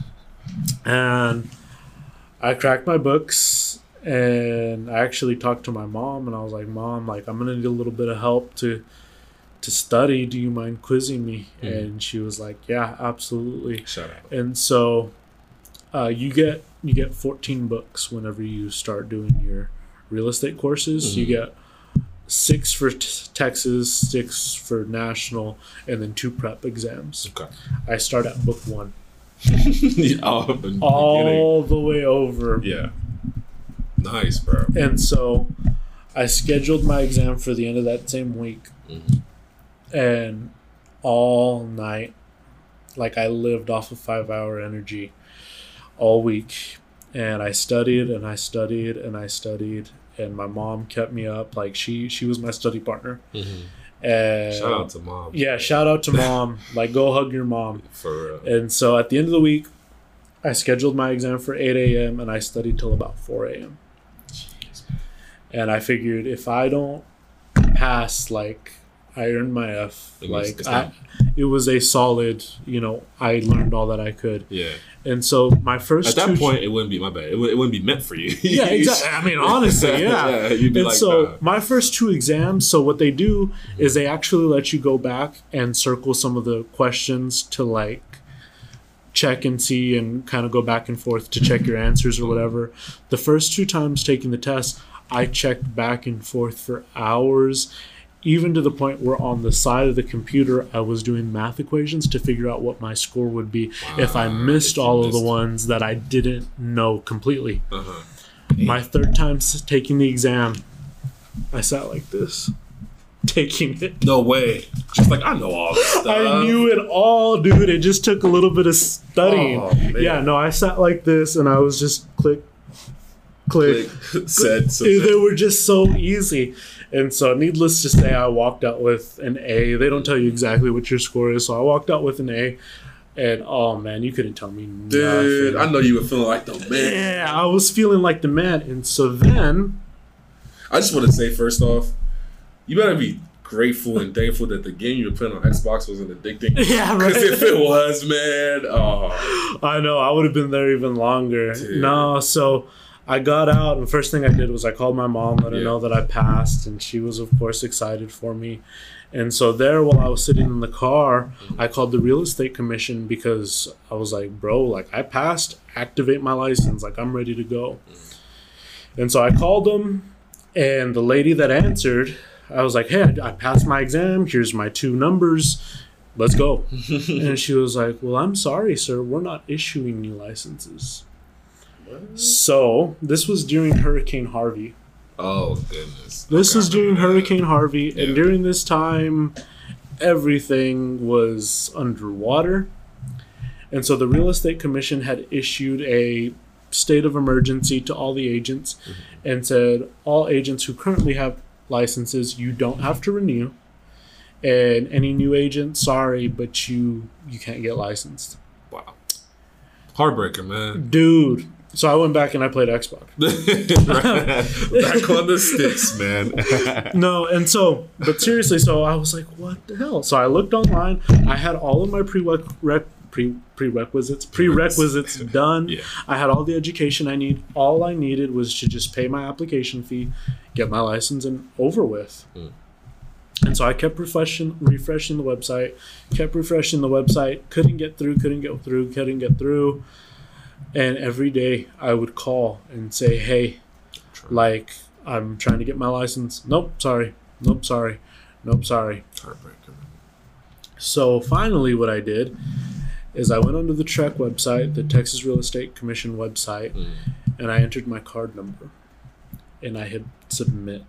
S2: And I cracked my books and I actually talked to my mom and I was like, Mom, like I'm gonna need a little bit of help to to study. Do you mind quizzing me?
S1: Mhm.
S2: And she was like, yeah, absolutely.
S1: Shout out.
S2: And so uh, you get you get fourteen books whenever you start doing your real estate courses. You
S1: Mhm.
S2: get six for t- Texas, six for national, and then two prep exams.
S1: Okay.
S2: I start at book one,
S1: All, in the beginning.
S2: all the way over.
S1: Yeah. Nice, bro.
S2: And so I scheduled my exam for the end of that same week,
S1: Mhm.
S2: and all night, like I lived off of five hour energy all week. And I studied and I studied and I studied, and my mom kept me up. Like she she was my study partner.
S1: Mhm.
S2: And
S1: Shout out to mom.
S2: yeah, shout out to mom. Like go hug your mom.
S1: For real.
S2: And so at the end of the week, I scheduled my exam for eight a.m. and I studied till about four a.m.
S1: Jeez.
S2: And I figured if I don't pass, like I earned my F.
S1: It was-
S2: Like
S1: it's
S2: I,
S1: not-
S2: it was a solid. You know, I learned all that I could.
S1: Yeah.
S2: And so my first
S1: At that
S2: two
S1: point, it wouldn't be my bad. It, would, it wouldn't be meant for you.
S2: yeah, exactly. I mean, honestly, yeah.
S1: You'd be
S2: And
S1: like,
S2: so
S1: nah.
S2: my first two exams, so what they do is they actually let you go back and circle some of the questions to like check and see and kind of go back and forth to check your answers or whatever. The first two times taking the test, I checked back and forth for hours, even to the point where on the side of the computer I was doing math equations to figure out what my score would be if I
S1: Wow,
S2: missed
S1: if you
S2: all of the
S1: missed.
S2: ones that I didn't know completely.
S1: Uh-huh.
S2: My third time s- taking the exam, I sat like this, taking it.
S1: No way. Just like, I know all this stuff.
S2: I knew it all, dude. It just took a little bit of studying.
S1: Oh, man.
S2: Yeah, no, I sat like this and I was just click, click.
S1: Click. Said so.
S2: They were just so easy. And so, needless to say, I walked out with an A. They don't tell you exactly what your score is, so I walked out with an A. And oh man, you couldn't tell me
S1: Dude,
S2: nothing.
S1: I know you were feeling like the man.
S2: Yeah, I was feeling like the man. And so then,
S1: I just want to say, first off, you better be grateful and thankful that the game you were playing on Xbox wasn't addicting.
S2: yeah, right.
S1: Because if it was, man, oh.
S2: I know, I would have been there even longer.
S1: Dude.
S2: No, so I got out, and the first thing I did was I called my mom, let her
S1: Yeah.
S2: know that I passed, and she was, of course, excited for me. And so there, while I was sitting in the car, I called the real estate commission because I was like, bro, like I passed, activate my license, like I'm ready to go. And so I called them, and the lady that answered, I was like, hey, I, I passed my exam. Here's my two numbers. Let's go. And she was like, well, I'm sorry, sir. We're not issuing new licenses. What? So this was during Hurricane Harvey.
S1: Oh, goodness.
S2: This
S1: okay,
S2: is during
S1: that.
S2: Hurricane Harvey.
S1: Yeah.
S2: And during this time, everything was underwater. And so the Real Estate Commission had issued a state of emergency to all the agents mm-hmm. and said, all agents who currently have licenses, you don't have to renew. And any new agent, sorry, but you you can't get licensed.
S1: Wow. Heartbreaker, man.
S2: Dude. So I went back and I played Xbox.
S1: Back on the sticks, man.
S2: No, and so, but seriously, so I was like, what the hell? So I looked online. I had all of my prereq- pre prerequisites prerequisites done. Yeah. I had all the education I need. All I needed was to just pay my application fee, get my license, and over with. Mm. And so I kept refreshing, refreshing the website, kept refreshing the website, couldn't get through, couldn't get through, couldn't get through. And every day I would call and say, hey, like, I'm trying to get my license. Nope, sorry. Nope, sorry. Nope, sorry.
S1: Heartbreaker.
S2: So finally what I did is I went onto the T R E C website, the Texas Real Estate Commission website, mm. and I entered my card number. And I hit submit.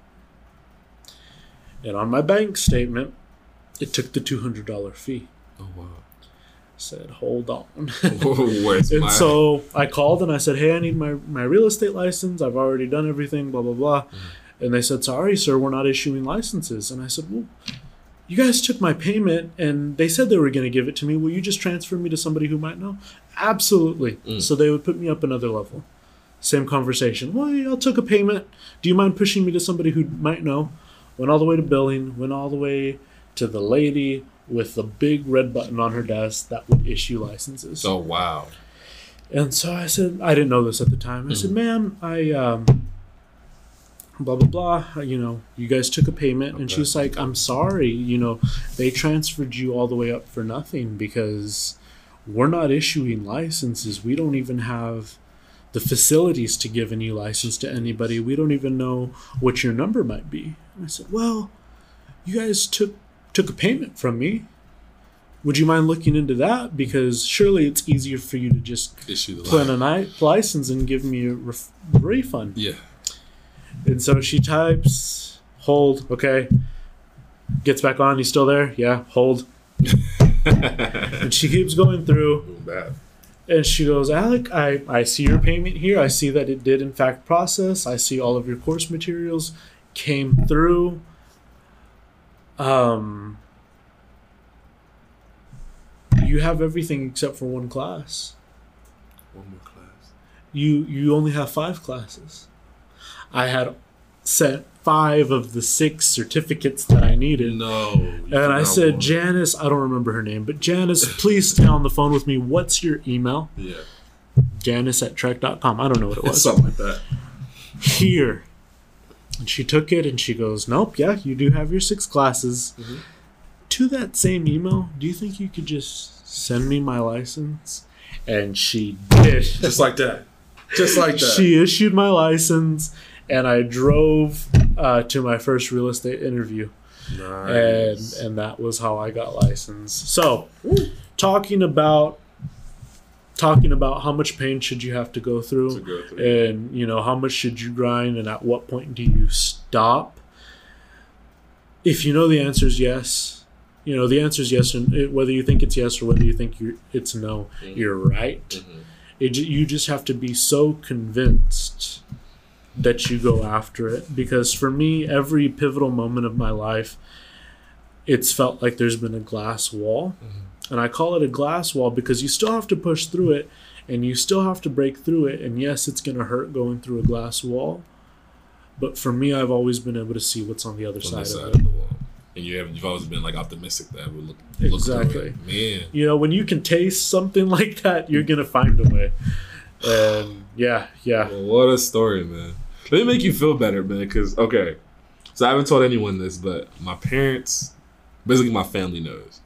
S2: And on my bank statement, it took the two hundred dollars fee.
S1: Oh, wow.
S2: I said, hold on.
S1: Where's
S2: and
S1: my...
S2: so I called and I said, hey, I need my, my real estate license. I've already done everything, blah, blah, blah. Mm. And they said, sorry, sir, we're not issuing licenses. And I said, well, you guys took my payment and they said they were going to give it to me. Will you just transfer me to somebody who might know? Absolutely. Mm. So they would put me up another level. Same conversation. Well, y'all took a payment. Do you mind pushing me to somebody who might know? Went all the way to billing, went all the way to the lady with the big red button on her desk that would issue licenses.
S1: Oh, wow.
S2: And so I said, I didn't know this at the time. I mm. said, ma'am, I, um, blah, blah, blah, you know, you guys took a payment. Okay. And she's like, I'm sorry, you know, they transferred you all the way up for nothing because we're not issuing licenses. We don't even have the facilities to give a new license to anybody. We don't even know what your number might be. And I said, well, you guys took took a payment from me. Would you mind looking into that? Because surely it's easier for you to just
S1: issue the
S2: put in a license and give me a ref- refund.
S1: Yeah. And
S2: so she types, hold, okay. Gets back on, he's still there? Yeah, hold. And she keeps going through.
S1: Bad.
S2: And she goes, Alec, I, I see your payment here. I see that it did, in fact, process. I see all of your course materials came through. Um, you have everything except for one class.
S1: One more class.
S2: You you only have five classes. I had sent five of the six certificates that I needed.
S1: No.
S2: And I said, one. Janice, I don't remember her name, but Janice, please stay on the phone with me. What's your email?
S1: Yeah.
S2: Janice at trek dot com. I don't know what it was.
S1: Something like that.
S2: Here. And she took it and she goes, nope, yeah, you do have your six classes. Mm-hmm. To that same email, do you think you could just send me my license? And she did.
S1: Just like that. Just like that.
S2: She issued my license. And I drove uh, to my first real estate interview.
S1: Nice.
S2: And and that was how I got licensed. So, talking about talking about how much pain should you have to go through,
S1: to go through.
S2: And you know how much should you grind, and at what point do you stop? If you know the answer is yes, you know the answer is yes, and whether you think it's yes or whether you think you're, it's no, mm-hmm. you're right. Mm-hmm. It, you just have to be so convinced that you go after it. Because for me, every pivotal moment of my life, it's felt like there's been a glass wall. Mm-hmm. And I call it a glass wall because you still have to push through it and you still have to break through it. And yes, it's going to hurt going through a glass wall. But for me, I've always been able to see what's on the other side,
S1: side
S2: of it.
S1: Of the wall. And you have, you've always been like optimistic that would look, look
S2: exactly.
S1: Man.
S2: You know, when you can taste something like that, you're going to find a way. And yeah, yeah.
S1: Well, what a story, man. Let me make you feel better, man, because, okay, so I haven't told anyone this, but my parents, basically my family knows.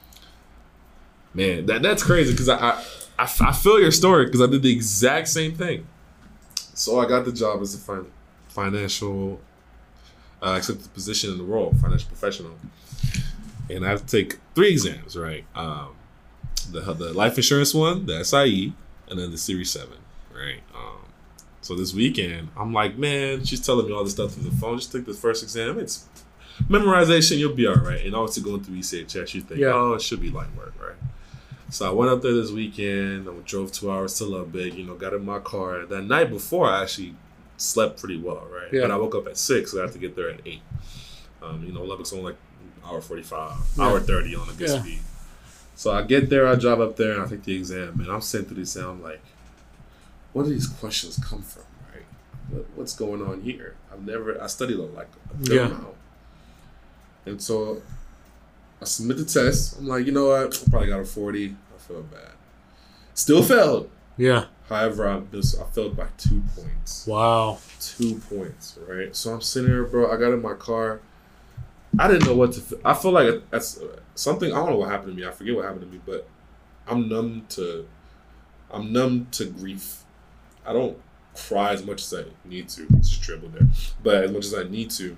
S1: Man, that that's crazy, because I, I, I, I feel your story, because I did the exact same thing. So I got the job as a fin- financial uh, accepted the position in the role, financial professional. And I have to take three exams, right? Um, the the life insurance one, the S I E, and then the Series seven, right? Um, so this weekend, I'm like, man, she's telling me all this stuff through the phone. Just take the first exam. It's memorization. You'll be all right. And obviously going through E C H S, you think, yeah. oh, it should be light work, right? So I went up there this weekend. I drove two hours to Lubbock, you know, got in my car. That night before, I actually slept pretty well, right? Yeah. But I woke up at six, so I have to get there at eight. Um, you know, Lubbock's only like hour forty-five, yeah. hour thirty on a good yeah. speed. So I get there, I drive up there, and I take the exam. And I'm sitting through the exam, I'm like, where do these questions come from, right? What, what's going on here? I've never, I studied like a good yeah. amount. And so I submit the test. I'm like, you know what? I probably got a forty. I feel bad. Still failed.
S2: Yeah.
S1: However, I, just, I failed by two points.
S2: Wow.
S1: Two points, right? So I'm sitting there, bro. I got in my car. I didn't know what to feel. I feel like that's something, I don't know what happened to me. I forget what happened to me, but I'm numb to, I'm numb to grief. I don't cry as much as I need to. It's just dribble there. But as much as I need to.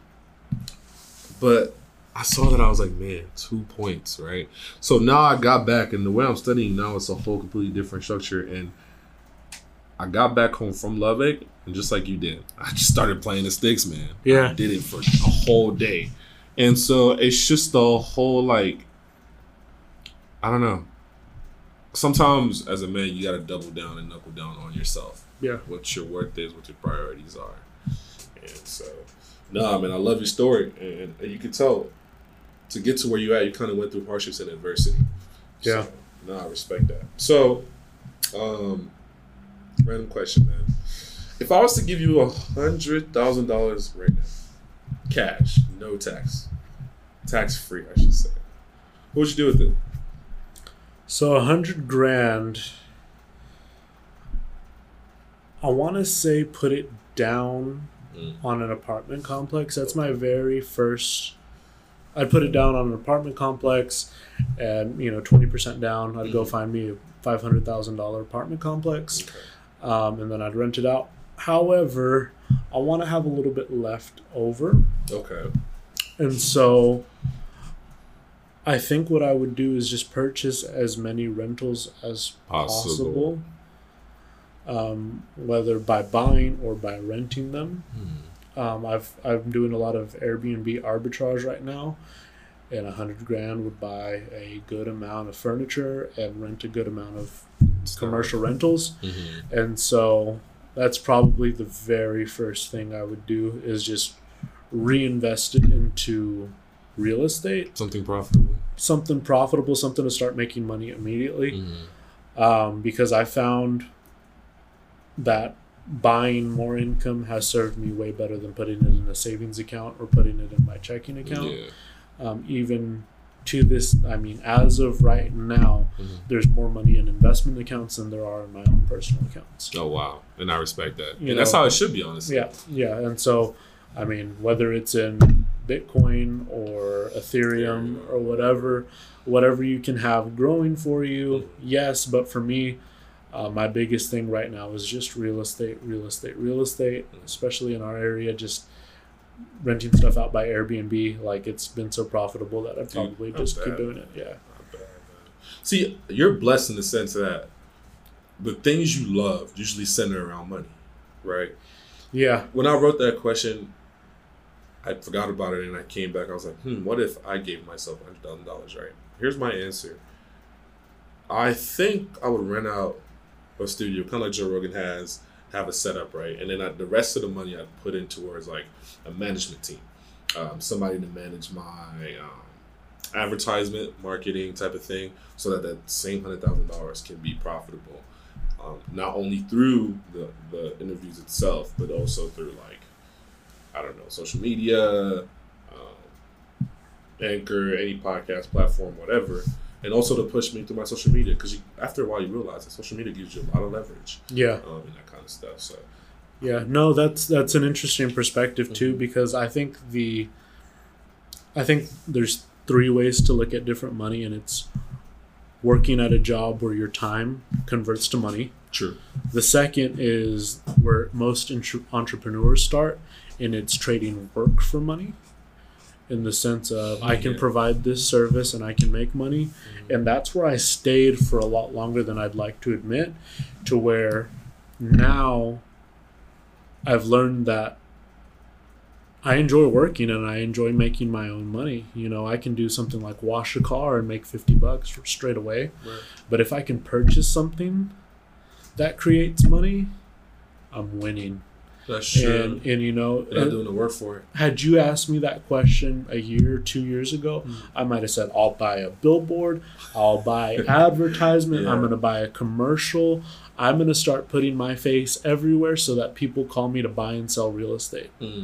S1: But I saw that, I was like, man, two points, right? So now I got back, and the way I'm studying now, it's a whole completely different structure. And I got back home from Lubbock, and just like you did, I just started playing the sticks, man.
S2: Yeah.
S1: I did it for a whole day. And so it's just the whole, like, I don't know. Sometimes as a man, you got to double down and knuckle down on yourself.
S2: Yeah.
S1: What your worth is, what your priorities are. And so, no, man, I love your story. And, and you can tell, to get to where you at, you kind of went through hardships and adversity.
S2: Yeah.
S1: So, no, I respect that. So, um, random question, man. If I was to give you a hundred thousand dollars right now, cash, no tax, tax free, I should say, what would you do with it?
S2: So a hundred grand, I want to say put it down mm. on an apartment complex. That's my very first. I'd put it down on an apartment complex, and you know, twenty percent down. I'd mm. go find me a five hundred thousand dollar apartment complex, okay. um, and then I'd rent it out. However, I want to have a little bit left over.
S1: Okay.
S2: And so I think what I would do is just purchase as many rentals as possible, possible um, whether by buying or by renting them. Hmm. Um, I've I'm doing a lot of Airbnb arbitrage right now, and a hundred grand would buy a good amount of furniture and rent a good amount of commercial rentals, mm-hmm. and so that's probably the very first thing I would do is just reinvest it into real estate.
S1: Something profitable.
S2: Something profitable, something to start making money immediately. Mm-hmm. Um, because I found that buying more income has served me way better than putting it in a savings account or putting it in my checking account. Yeah. Um, even to this, I mean, as of right now, mm-hmm. there's more money in investment accounts than there are in my own personal accounts.
S1: Oh, wow. And I respect that.
S2: You
S1: and
S2: know,
S1: that's how it should be, honestly.
S2: Yeah, yeah. And so, I mean, whether it's in Bitcoin or Ethereum or whatever, whatever you can have growing for you, yes. But for me, uh, my biggest thing right now is just real estate, real estate, real estate, especially in our area, just renting stuff out by Airbnb. Like, it's been so profitable that I probably Dude, just bad, keep doing it. Yeah.
S1: Not bad, man. See, you're blessed in the sense that the things you love usually center around money, right?
S2: Yeah.
S1: When I wrote that question, I forgot about it and I came back. I was like, hmm, what if I gave myself one hundred thousand dollars, right? Here's my answer. I think I would rent out a studio, kind of like Joe Rogan has, have a setup, right? And then I, the rest of the money I'd put in towards like a management team, um, somebody to manage my um, advertisement, marketing type of thing, so that that same one hundred thousand dollars can be profitable, um, not only through the, the interviews itself, but also through like, I don't know, social media, um, Anchor, any podcast platform, whatever. And also to push me through my social media, because after a while you realize that social media gives you a lot of leverage.
S2: Yeah.
S1: Um, and that kind of stuff. So.
S2: Yeah, no, that's that's an interesting perspective too, mm-hmm. because I think the, I think there's three ways to look at different money, and it's working at a job where your time converts to money.
S1: True.
S2: The second is where most entre- entrepreneurs start, and it's trading work for money. In the sense of I can
S1: Yeah.
S2: provide this service and I can make money,
S1: Mm-hmm.
S2: and that's where I stayed for a lot longer than I'd like to admit. To where now I've learned that I enjoy working and I enjoy making my own money. You know, I can do something like wash a car and make fifty bucks straight away.
S1: Right.
S2: But if I can purchase something that creates money, I'm winning.
S1: That's true.
S2: And, and you know,
S1: You're not doing the work for it.
S2: had you asked me that question a year, two years ago,
S1: Mm.
S2: I might have said, I'll buy a billboard, I'll buy advertisement,
S1: Yeah.
S2: I'm going to buy a commercial, I'm going to start putting my face everywhere so that people call me to buy and sell real estate.
S1: Mm.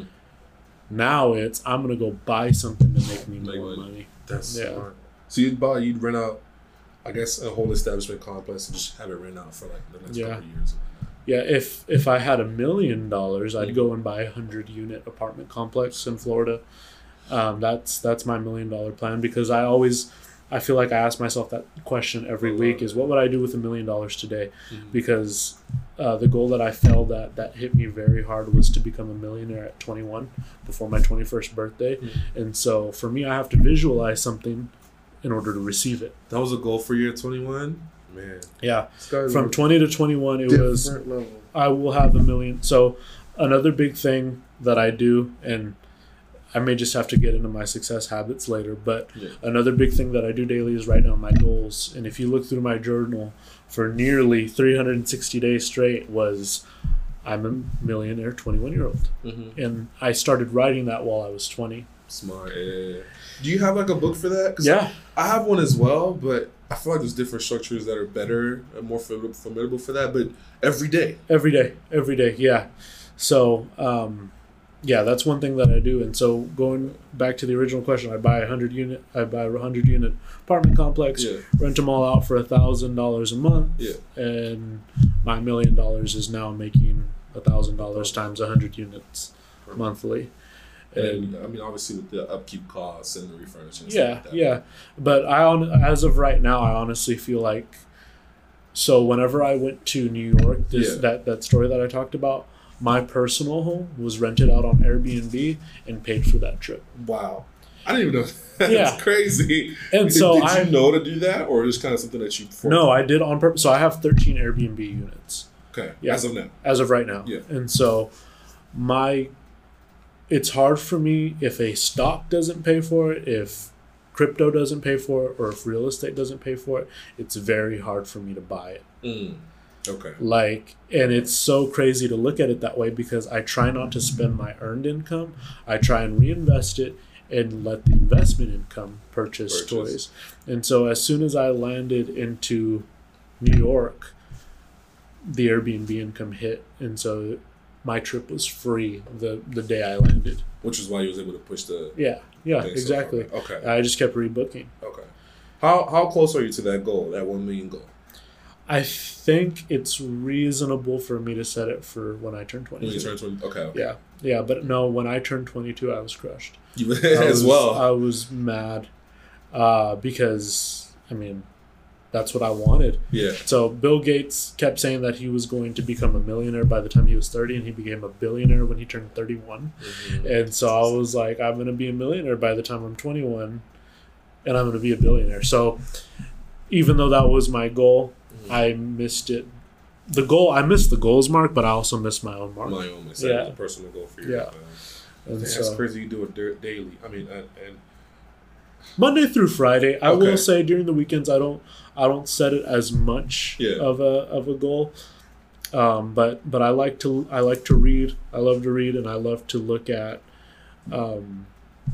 S2: Now it's, I'm going to go buy something to make me
S1: Make
S2: more
S1: money.
S2: money.
S1: That's
S2: Yeah.
S1: smart. So you'd buy, you'd rent out, I guess, a whole establishment complex and just have it rent out for like the next
S2: Yeah.
S1: couple of years.
S2: Yeah, if if I had a million dollars, I'd go and buy a hundred unit apartment complex in Florida. Um, that's that's my million dollar plan, because I always, I feel like I ask myself that question every week: is what would I do with a million dollars today?
S1: Mhm.
S2: Because uh, the goal that I failed at that hit me very hard was to become a millionaire at twenty-one, before my twenty-first birthday.
S1: Mhm.
S2: And so for me, I have to visualize something in order to receive it.
S1: That was a goal for year twenty-one? Man.
S2: Yeah,
S1: This guy's
S2: from
S1: a
S2: twenty to twenty-one, it was.
S1: different level.
S2: I will have a million. So another big thing that I do, and I may just have to get into my success habits later, but
S1: Yeah.
S2: another big thing that I do daily is write down my goals. And if you look through my journal for nearly three hundred sixty days straight, was I'm a millionaire twenty-one year old.
S1: Mm-hmm.
S2: And I started writing that while I was twenty.
S1: Smart. Yeah. Do you have like a book for that? 'Cause
S2: Yeah.
S1: I have one as well, but I feel like there's different structures that are better and more formidable formidable for that. But every day.
S2: Every day, every day, yeah. So, um, yeah, that's one thing that I do. And so, going back to the original question, I buy a hundred unit, I buy a hundred unit apartment complex,
S1: Yeah.
S2: rent them all out for a thousand dollars a month,
S1: Yeah.
S2: and my million dollars is now making a thousand dollars times a hundred units monthly.
S1: And I mean, obviously with the upkeep costs and the refurnishing. and stuff
S2: Yeah,
S1: like that.
S2: yeah. But I, on as of right now, I honestly feel like, so whenever I went to New York, this
S1: Yeah.
S2: that that story that I talked about, my personal home was rented out on Airbnb and paid for that trip.
S1: Wow. I didn't even know. That's
S2: Yeah.
S1: crazy.
S2: And
S1: Did,
S2: so
S1: did
S2: I
S1: you know to do that, or just kind of something that you?
S2: no, I did on purpose. So I have thirteen Airbnb units
S1: Okay.
S2: Yeah.
S1: As of now.
S2: as of right now.
S1: Yeah.
S2: And so my, it's hard for me if a stock doesn't pay for it, if crypto doesn't pay for it, or if real estate doesn't pay for it. It's very hard for me to buy it.
S1: Mm. Okay.
S2: Like, and it's so crazy to look at it that way, because I try not to spend my earned income. I try and reinvest it and let the investment income purchase,
S1: Purchase.
S2: toys. And so as soon as I landed into New York, the Airbnb income hit. And so my trip was free the, the day I landed.
S1: Which is why you was able to push the.
S2: Yeah, yeah,
S1: thing so
S2: exactly.
S1: far. Okay.
S2: I just kept rebooking.
S1: Okay. How how close are you to that goal? That one million goal?
S2: I think it's reasonable for me to set it for when I turn
S1: When you
S2: twenty-two.
S1: turn twenty. Okay. Okay.
S2: Yeah, yeah, but no, when I turned twenty-two, I was crushed.
S1: You
S2: I
S1: as
S2: was,
S1: well.
S2: I was mad uh, because, I mean, that's what I wanted.
S1: Yeah.
S2: So Bill Gates kept saying that he was going to become a millionaire by the time he was thirty, and he became a billionaire when he turned thirty-one.
S1: Mhm.
S2: And so I was like, I'm going to be a millionaire by the time I'm twenty-one, and I'm going to be a billionaire. So even though that was my goal,
S1: Mhm.
S2: I missed it. The goal, I missed the goals mark, but I also missed my own mark.
S1: My own. Set
S2: Yeah.
S1: as a personal goal for you.
S2: Yeah. And
S1: That's
S2: so,
S1: crazy. You do it da- daily. I mean, and, and
S2: Monday through Friday. I
S1: Okay.
S2: will say during the weekends I don't I don't set it as much
S1: Yeah.
S2: of a of a goal. Um, but but I like to I like to read. I love to read, and I love to look at um,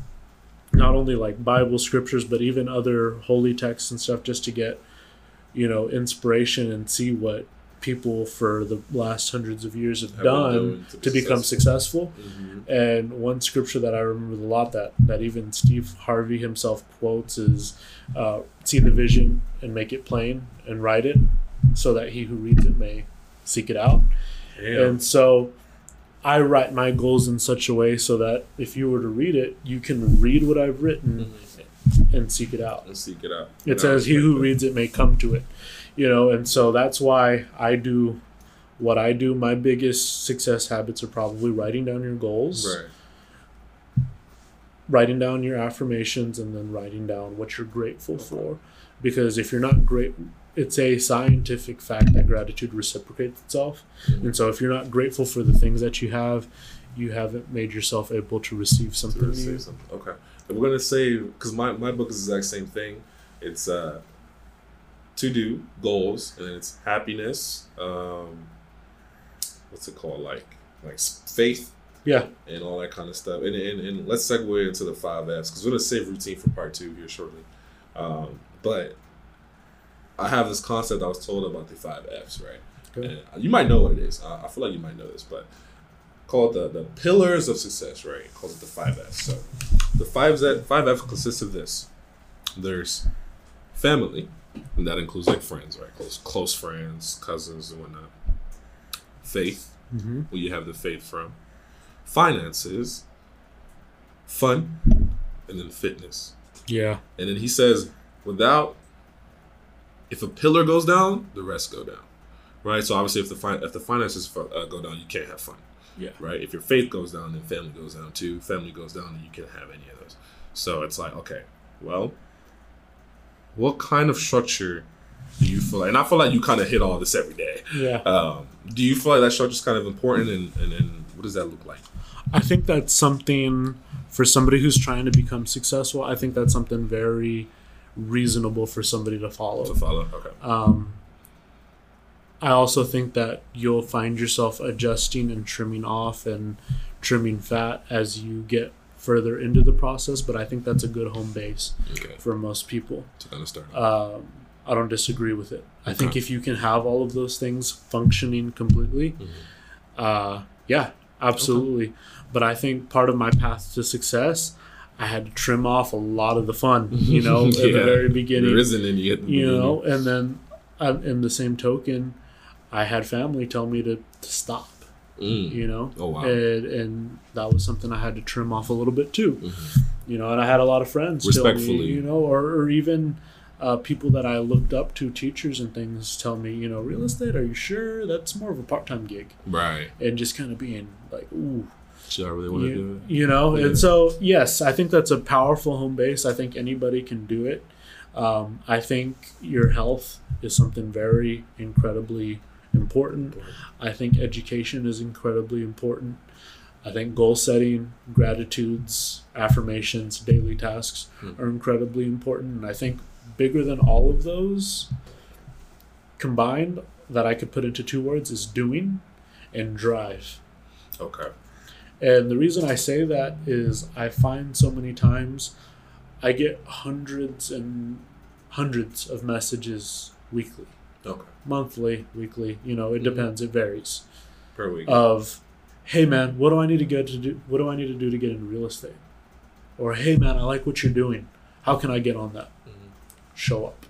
S2: not only like Bible scriptures, but even other holy texts and stuff, just to get, you know, inspiration and see what people for the last hundreds of years have,
S1: Have been
S2: done
S1: doing to
S2: to
S1: be
S2: become successful.
S1: Mhm.
S2: And one scripture that I remember a lot that, that even Steve Harvey himself quotes is, uh, see the vision and make it plain and write it so that he who reads it may seek it out.
S1: Damn.
S2: And so I write my goals in such a way so that if you were to read it, you can read what I've written
S1: Mhm.
S2: and seek it out.
S1: And seek it out.
S2: It
S1: And I
S2: says, he
S1: respect
S2: who
S1: that.
S2: reads it may come to it. You know, and so that's why I do what I do. My biggest success habits are probably writing down your goals,
S1: Right.
S2: writing down your affirmations, and then writing down what you're grateful for. Because if you're not great, it's a scientific fact that gratitude reciprocates itself.
S1: Mm-hmm.
S2: And so if you're not grateful for the things that you have, you haven't made yourself able to receive something
S1: To
S2: new.
S1: receive something. Okay. And we're gonna say, because my, my book is the exact same thing. It's uh, to do goals, and then it's happiness. Um, what's it called? Like like faith.
S2: Yeah.
S1: And all that kind of stuff. And and, and let's segue into the five F's, because we're gonna save routine for part two here shortly. Um, but I have this concept I was told about the five F's, right?
S2: Okay.
S1: And you might know what it is. I, I feel like you might know this, but called the, the pillars of success, right? Called it the five F's. So the five five F's consists of this. There's family, and that includes like friends, right? Close close friends, cousins, and whatnot. Faith,
S2: Mm-hmm.
S1: where you have the faith from. Finances, fun, and then fitness.
S2: Yeah.
S1: And then he says, without, if a pillar goes down, the rest go down, right? So obviously, if the fi- if the finances uh, go down, you can't have fun,
S2: Yeah.
S1: right? If your faith goes down, then family goes down too. Family goes down, then you can't have any of those. So it's like, okay, well, what kind of structure do you feel like? And I feel like you kind of hit all this every day.
S2: Yeah.
S1: Um, do you feel like that structure is kind of important, and, and, and what does that look like?
S2: I think that's something for somebody who's trying to become successful. I think that's something very reasonable for somebody to follow.
S1: To follow, okay.
S2: Um, I also think that you'll find yourself adjusting and trimming off and trimming fat as you get further into the process, but I think that's a good home base
S1: Okay.
S2: for most people.
S1: To kind of start.
S2: Um, I don't disagree with it. I think
S1: Okay.
S2: if you can have all of those things functioning completely,
S1: Mhm.
S2: uh, yeah, absolutely. But I think part of my path to success, I had to trim off a lot of the fun, you know, at
S1: Yeah.
S2: the very beginning.
S1: There isn't any at the
S2: You
S1: beginning.
S2: know, and then uh, in the same token, I had family tell me to, to stop,
S1: Mm.
S2: you know,
S1: Oh, wow.
S2: and, and that was something I had to trim off a little bit too,
S1: Mhm.
S2: you know, and I had a lot of friends tell me,
S1: Respectfully.
S2: you know, or, or even uh, people that I looked up to, teachers and things, tell me, you know, real estate, are you sure? That's more of a part-time gig.
S1: Right.
S2: And just kind of being like, ooh,
S1: Should I really want to do
S2: you,
S1: it?
S2: you know,
S1: Yeah.
S2: and so yes, I think that's a powerful home base. I think anybody can do it. Um, I think your health is something very incredibly important. I think education is incredibly important. I think goal setting, gratitudes, affirmations, daily tasks
S1: Hmm.
S2: are incredibly important. And I think bigger than all of those combined that I could put into two words is doing and drive.
S1: Okay.
S2: And the reason I say that is I find so many times I get hundreds and hundreds of messages weekly,
S1: Okay.
S2: monthly, weekly, you know, it
S1: Mhm.
S2: depends, it varies.
S1: Per week.
S2: Of, hey man, what do I need to get to do? What do I need to do to get into real estate? Or, hey man, I like what you're doing. How can I get on that?
S1: Mhm.
S2: Show up.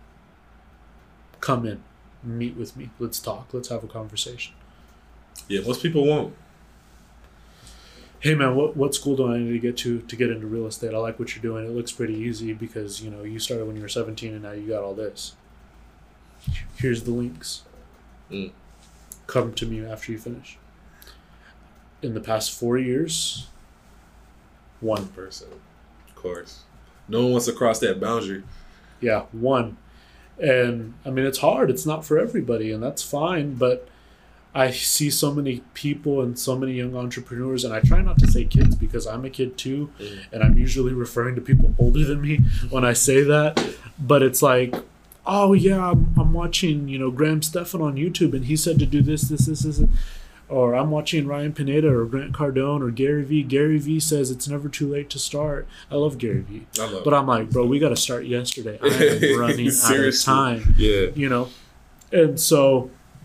S2: Come in. Meet with me. Let's talk. Let's have a conversation.
S1: Yeah, most people won't.
S2: Hey man, what, what school do I need to get to to get into real estate? I like what you're doing. It looks pretty easy because, you know, you started when you were seventeen and now you got all this. Here's the links.
S1: Mm.
S2: Come to me after you finish. In the past four years, one.
S1: Person. Of course. No one wants to cross that boundary.
S2: Yeah, one. And I mean, it's hard. It's not for everybody, and that's fine. But I see so many people and so many young entrepreneurs, and I try not to say kids because I'm a kid too,
S1: Mm.
S2: and I'm usually referring to people older than me when I say that. But it's like, oh yeah, I'm, I'm watching, you know, Graham Stephan on YouTube, and he said to do this, this, this, this. Or I'm watching Ryan Pineda or Grant Cardone or Gary Vee. Gary Vee says it's never too late to start. I love Gary Vee.
S1: I love
S2: But I'm like, bro, we got to start yesterday. I am running out of
S1: Seriously.
S2: time,
S1: Yeah.
S2: you know? And so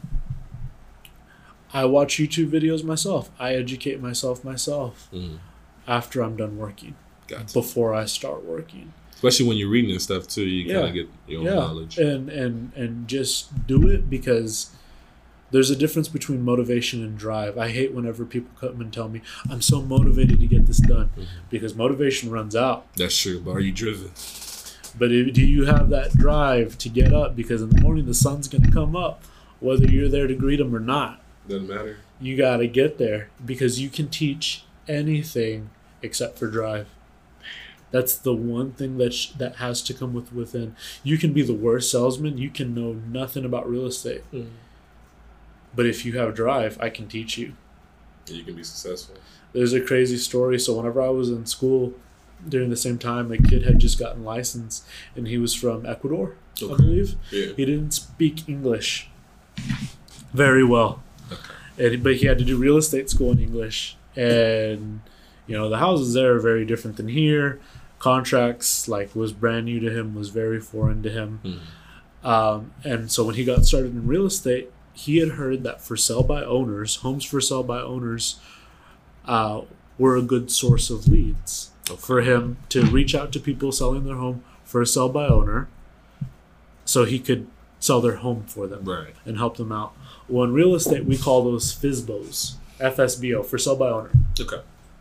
S2: I watch YouTube videos myself. I educate myself myself
S1: Mm.
S2: after I'm done working,
S1: Gotcha.
S2: before I start working.
S1: Especially when you're reading and stuff too, you
S2: Yeah.
S1: kind of get your own
S2: Yeah,
S1: knowledge.
S2: and, and, and just do it because there's a difference between motivation and drive. I hate whenever people come and tell me, I'm so motivated to get this done,
S1: Mhm.
S2: because motivation runs out.
S1: That's true, but are you driven?
S2: But if, do you have that drive to get up? Because in the morning the sun's going to come up, whether you're there to greet them or not.
S1: Doesn't matter.
S2: You got to get there because you can teach anything except for drive. That's the one thing that sh- that has to come with within. You can be the worst salesman. You can know nothing about real estate.
S1: Mm.
S2: But if you have drive, I can teach you.
S1: You can be successful.
S2: There's a crazy story. So whenever I was in school, during the same time, a kid had just gotten licensed, and he was from Ecuador,
S1: Okay.
S2: I believe.
S1: Yeah.
S2: He didn't speak English very well,
S1: Okay.
S2: and, but he had to do real estate school in English. And you know the houses there are very different than here. Contracts like was brand new to him, was very foreign to him.
S1: Mm.
S2: Um, and so when he got started in real estate, he had heard that for sale by owners, homes for sale by owners, uh, were a good source of leads.
S1: Okay.
S2: For him to reach out to people selling their home for a sell by owner so he could sell their home for them
S1: Right.
S2: and help them out. Well, in real estate, we call those F S B Os, F S B O, for sell by owner.
S1: Okay.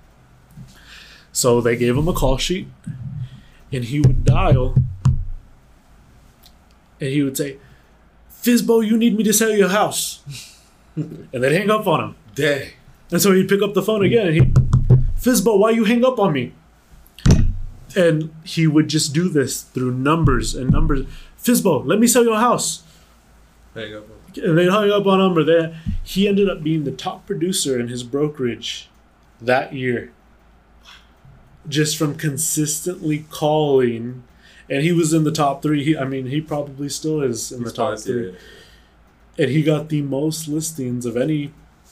S2: So they gave him a call sheet, and he would dial, and he would say, F S B O, you need me to sell your house. And they'd hang up on him.
S1: Dang.
S2: And so he'd pick up the phone again, and he'd, F S B O, why you hang up on me? And he would just do this through numbers and numbers. F S B O, let me sell your house.
S1: Hang up.
S2: And they hung up on him. Or they, he ended up being the top producer in his brokerage that year. Just from consistently calling. And he was in the top three. He, I mean, he probably still is in
S1: He's
S2: the top
S1: probably-
S2: three.
S1: yeah.
S2: And he got the most listings of any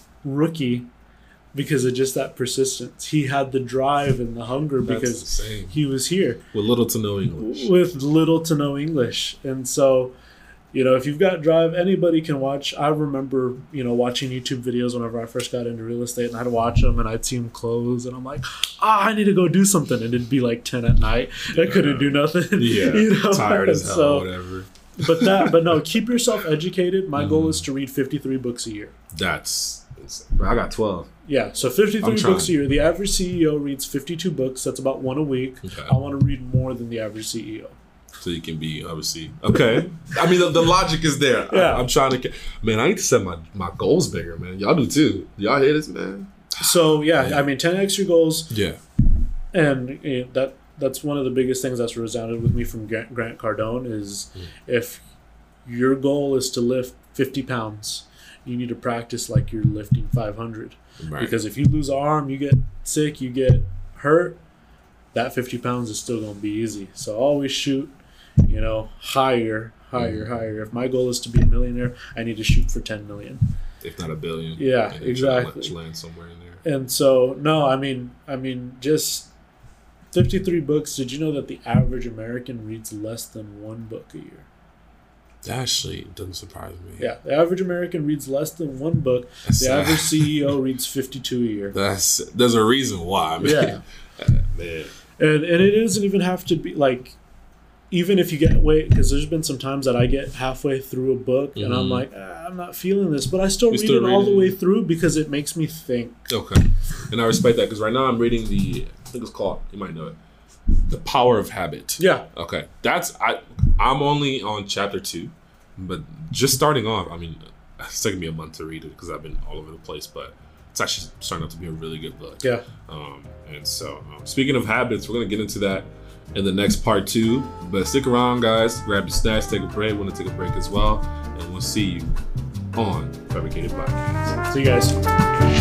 S2: rookie because of just that persistence. He had the drive and the hunger
S1: That's
S2: because
S1: insane.
S2: he was here
S1: With little to no English.
S2: with little to no English. And so, you know, if you've got drive, anybody can watch. I remember, you know, watching YouTube videos whenever I first got into real estate, and I'd watch them and I'd see them close, and I'm like, ah, I need to go do something. And it'd be like ten at night. I couldn't do nothing.
S1: Yeah.
S2: you know?
S1: Tired as hell,
S2: So,
S1: whatever.
S2: but that, but no, keep yourself educated. My goal
S1: Mhm.
S2: is to read fifty-three books a year.
S1: That's insane. Bro, I got twelve.
S2: Yeah, so fifty-three
S1: I'm trying.
S2: books a year. The average C E O reads fifty-two books. That's about one a week.
S1: Okay.
S2: I want to read more than the average C E O.
S1: So you can be, obviously. Okay. I mean, the, the logic is there.
S2: Yeah.
S1: I, I'm trying to. ca- Man, I need to set my, my goals bigger, man. Y'all do too. Y'all hear this, man?
S2: So yeah, I mean, ten x your goals,
S1: Yeah.
S2: and you know, that that's one of the biggest things that's resounded with me from Grant, Grant Cardone is
S1: Mm.
S2: if your goal is to lift fifty pounds, you need to practice like you're lifting five hundred.
S1: Right.
S2: Because if you lose an arm, you get sick, you get hurt, that fifty pounds is still going to be easy. So always shoot, you know, higher, higher,
S1: Mhm.
S2: higher. If my goal is to be a millionaire, I need to shoot for ten million.
S1: if not a billion.
S2: Yeah,
S1: and then try to
S2: exactly.
S1: Land, land somewhere in there.
S2: And so, no, I mean, I mean, just fifty-three books. Did you know that the average American reads less than one book a year?
S1: That actually doesn't surprise me.
S2: Yeah, the average American reads less than one book.
S1: That's,
S2: The
S1: uh,
S2: average C E O reads fifty-two a year.
S1: That's there's a reason why. Man.
S2: Yeah.
S1: Man.
S2: And and it doesn't even have to be like, even if you get wait, because there's been some times that I get halfway through a book and I'm
S1: Mhm.
S2: like, ah, I'm not feeling this, but I still
S1: You
S2: read
S1: still
S2: it all
S1: read
S2: the
S1: it.
S2: way through because it makes me think.
S1: Okay. And I respect that because right now I'm reading the I think it's called, you might know it, The Power of Habit.
S2: Yeah,
S1: Okay. That's I I'm only on chapter two, but just starting off, I mean, it's taken me a month to read it because I've been all over the place, but it's actually starting out to be a really good book.
S2: yeah.
S1: Um, and so, um, speaking of habits, we're gonna get into that in the next part two. But stick around, guys. Grab your snacks, take a break. We're gonna take a break as well, and we'll see you on Fabricated Podcast.
S2: See you guys.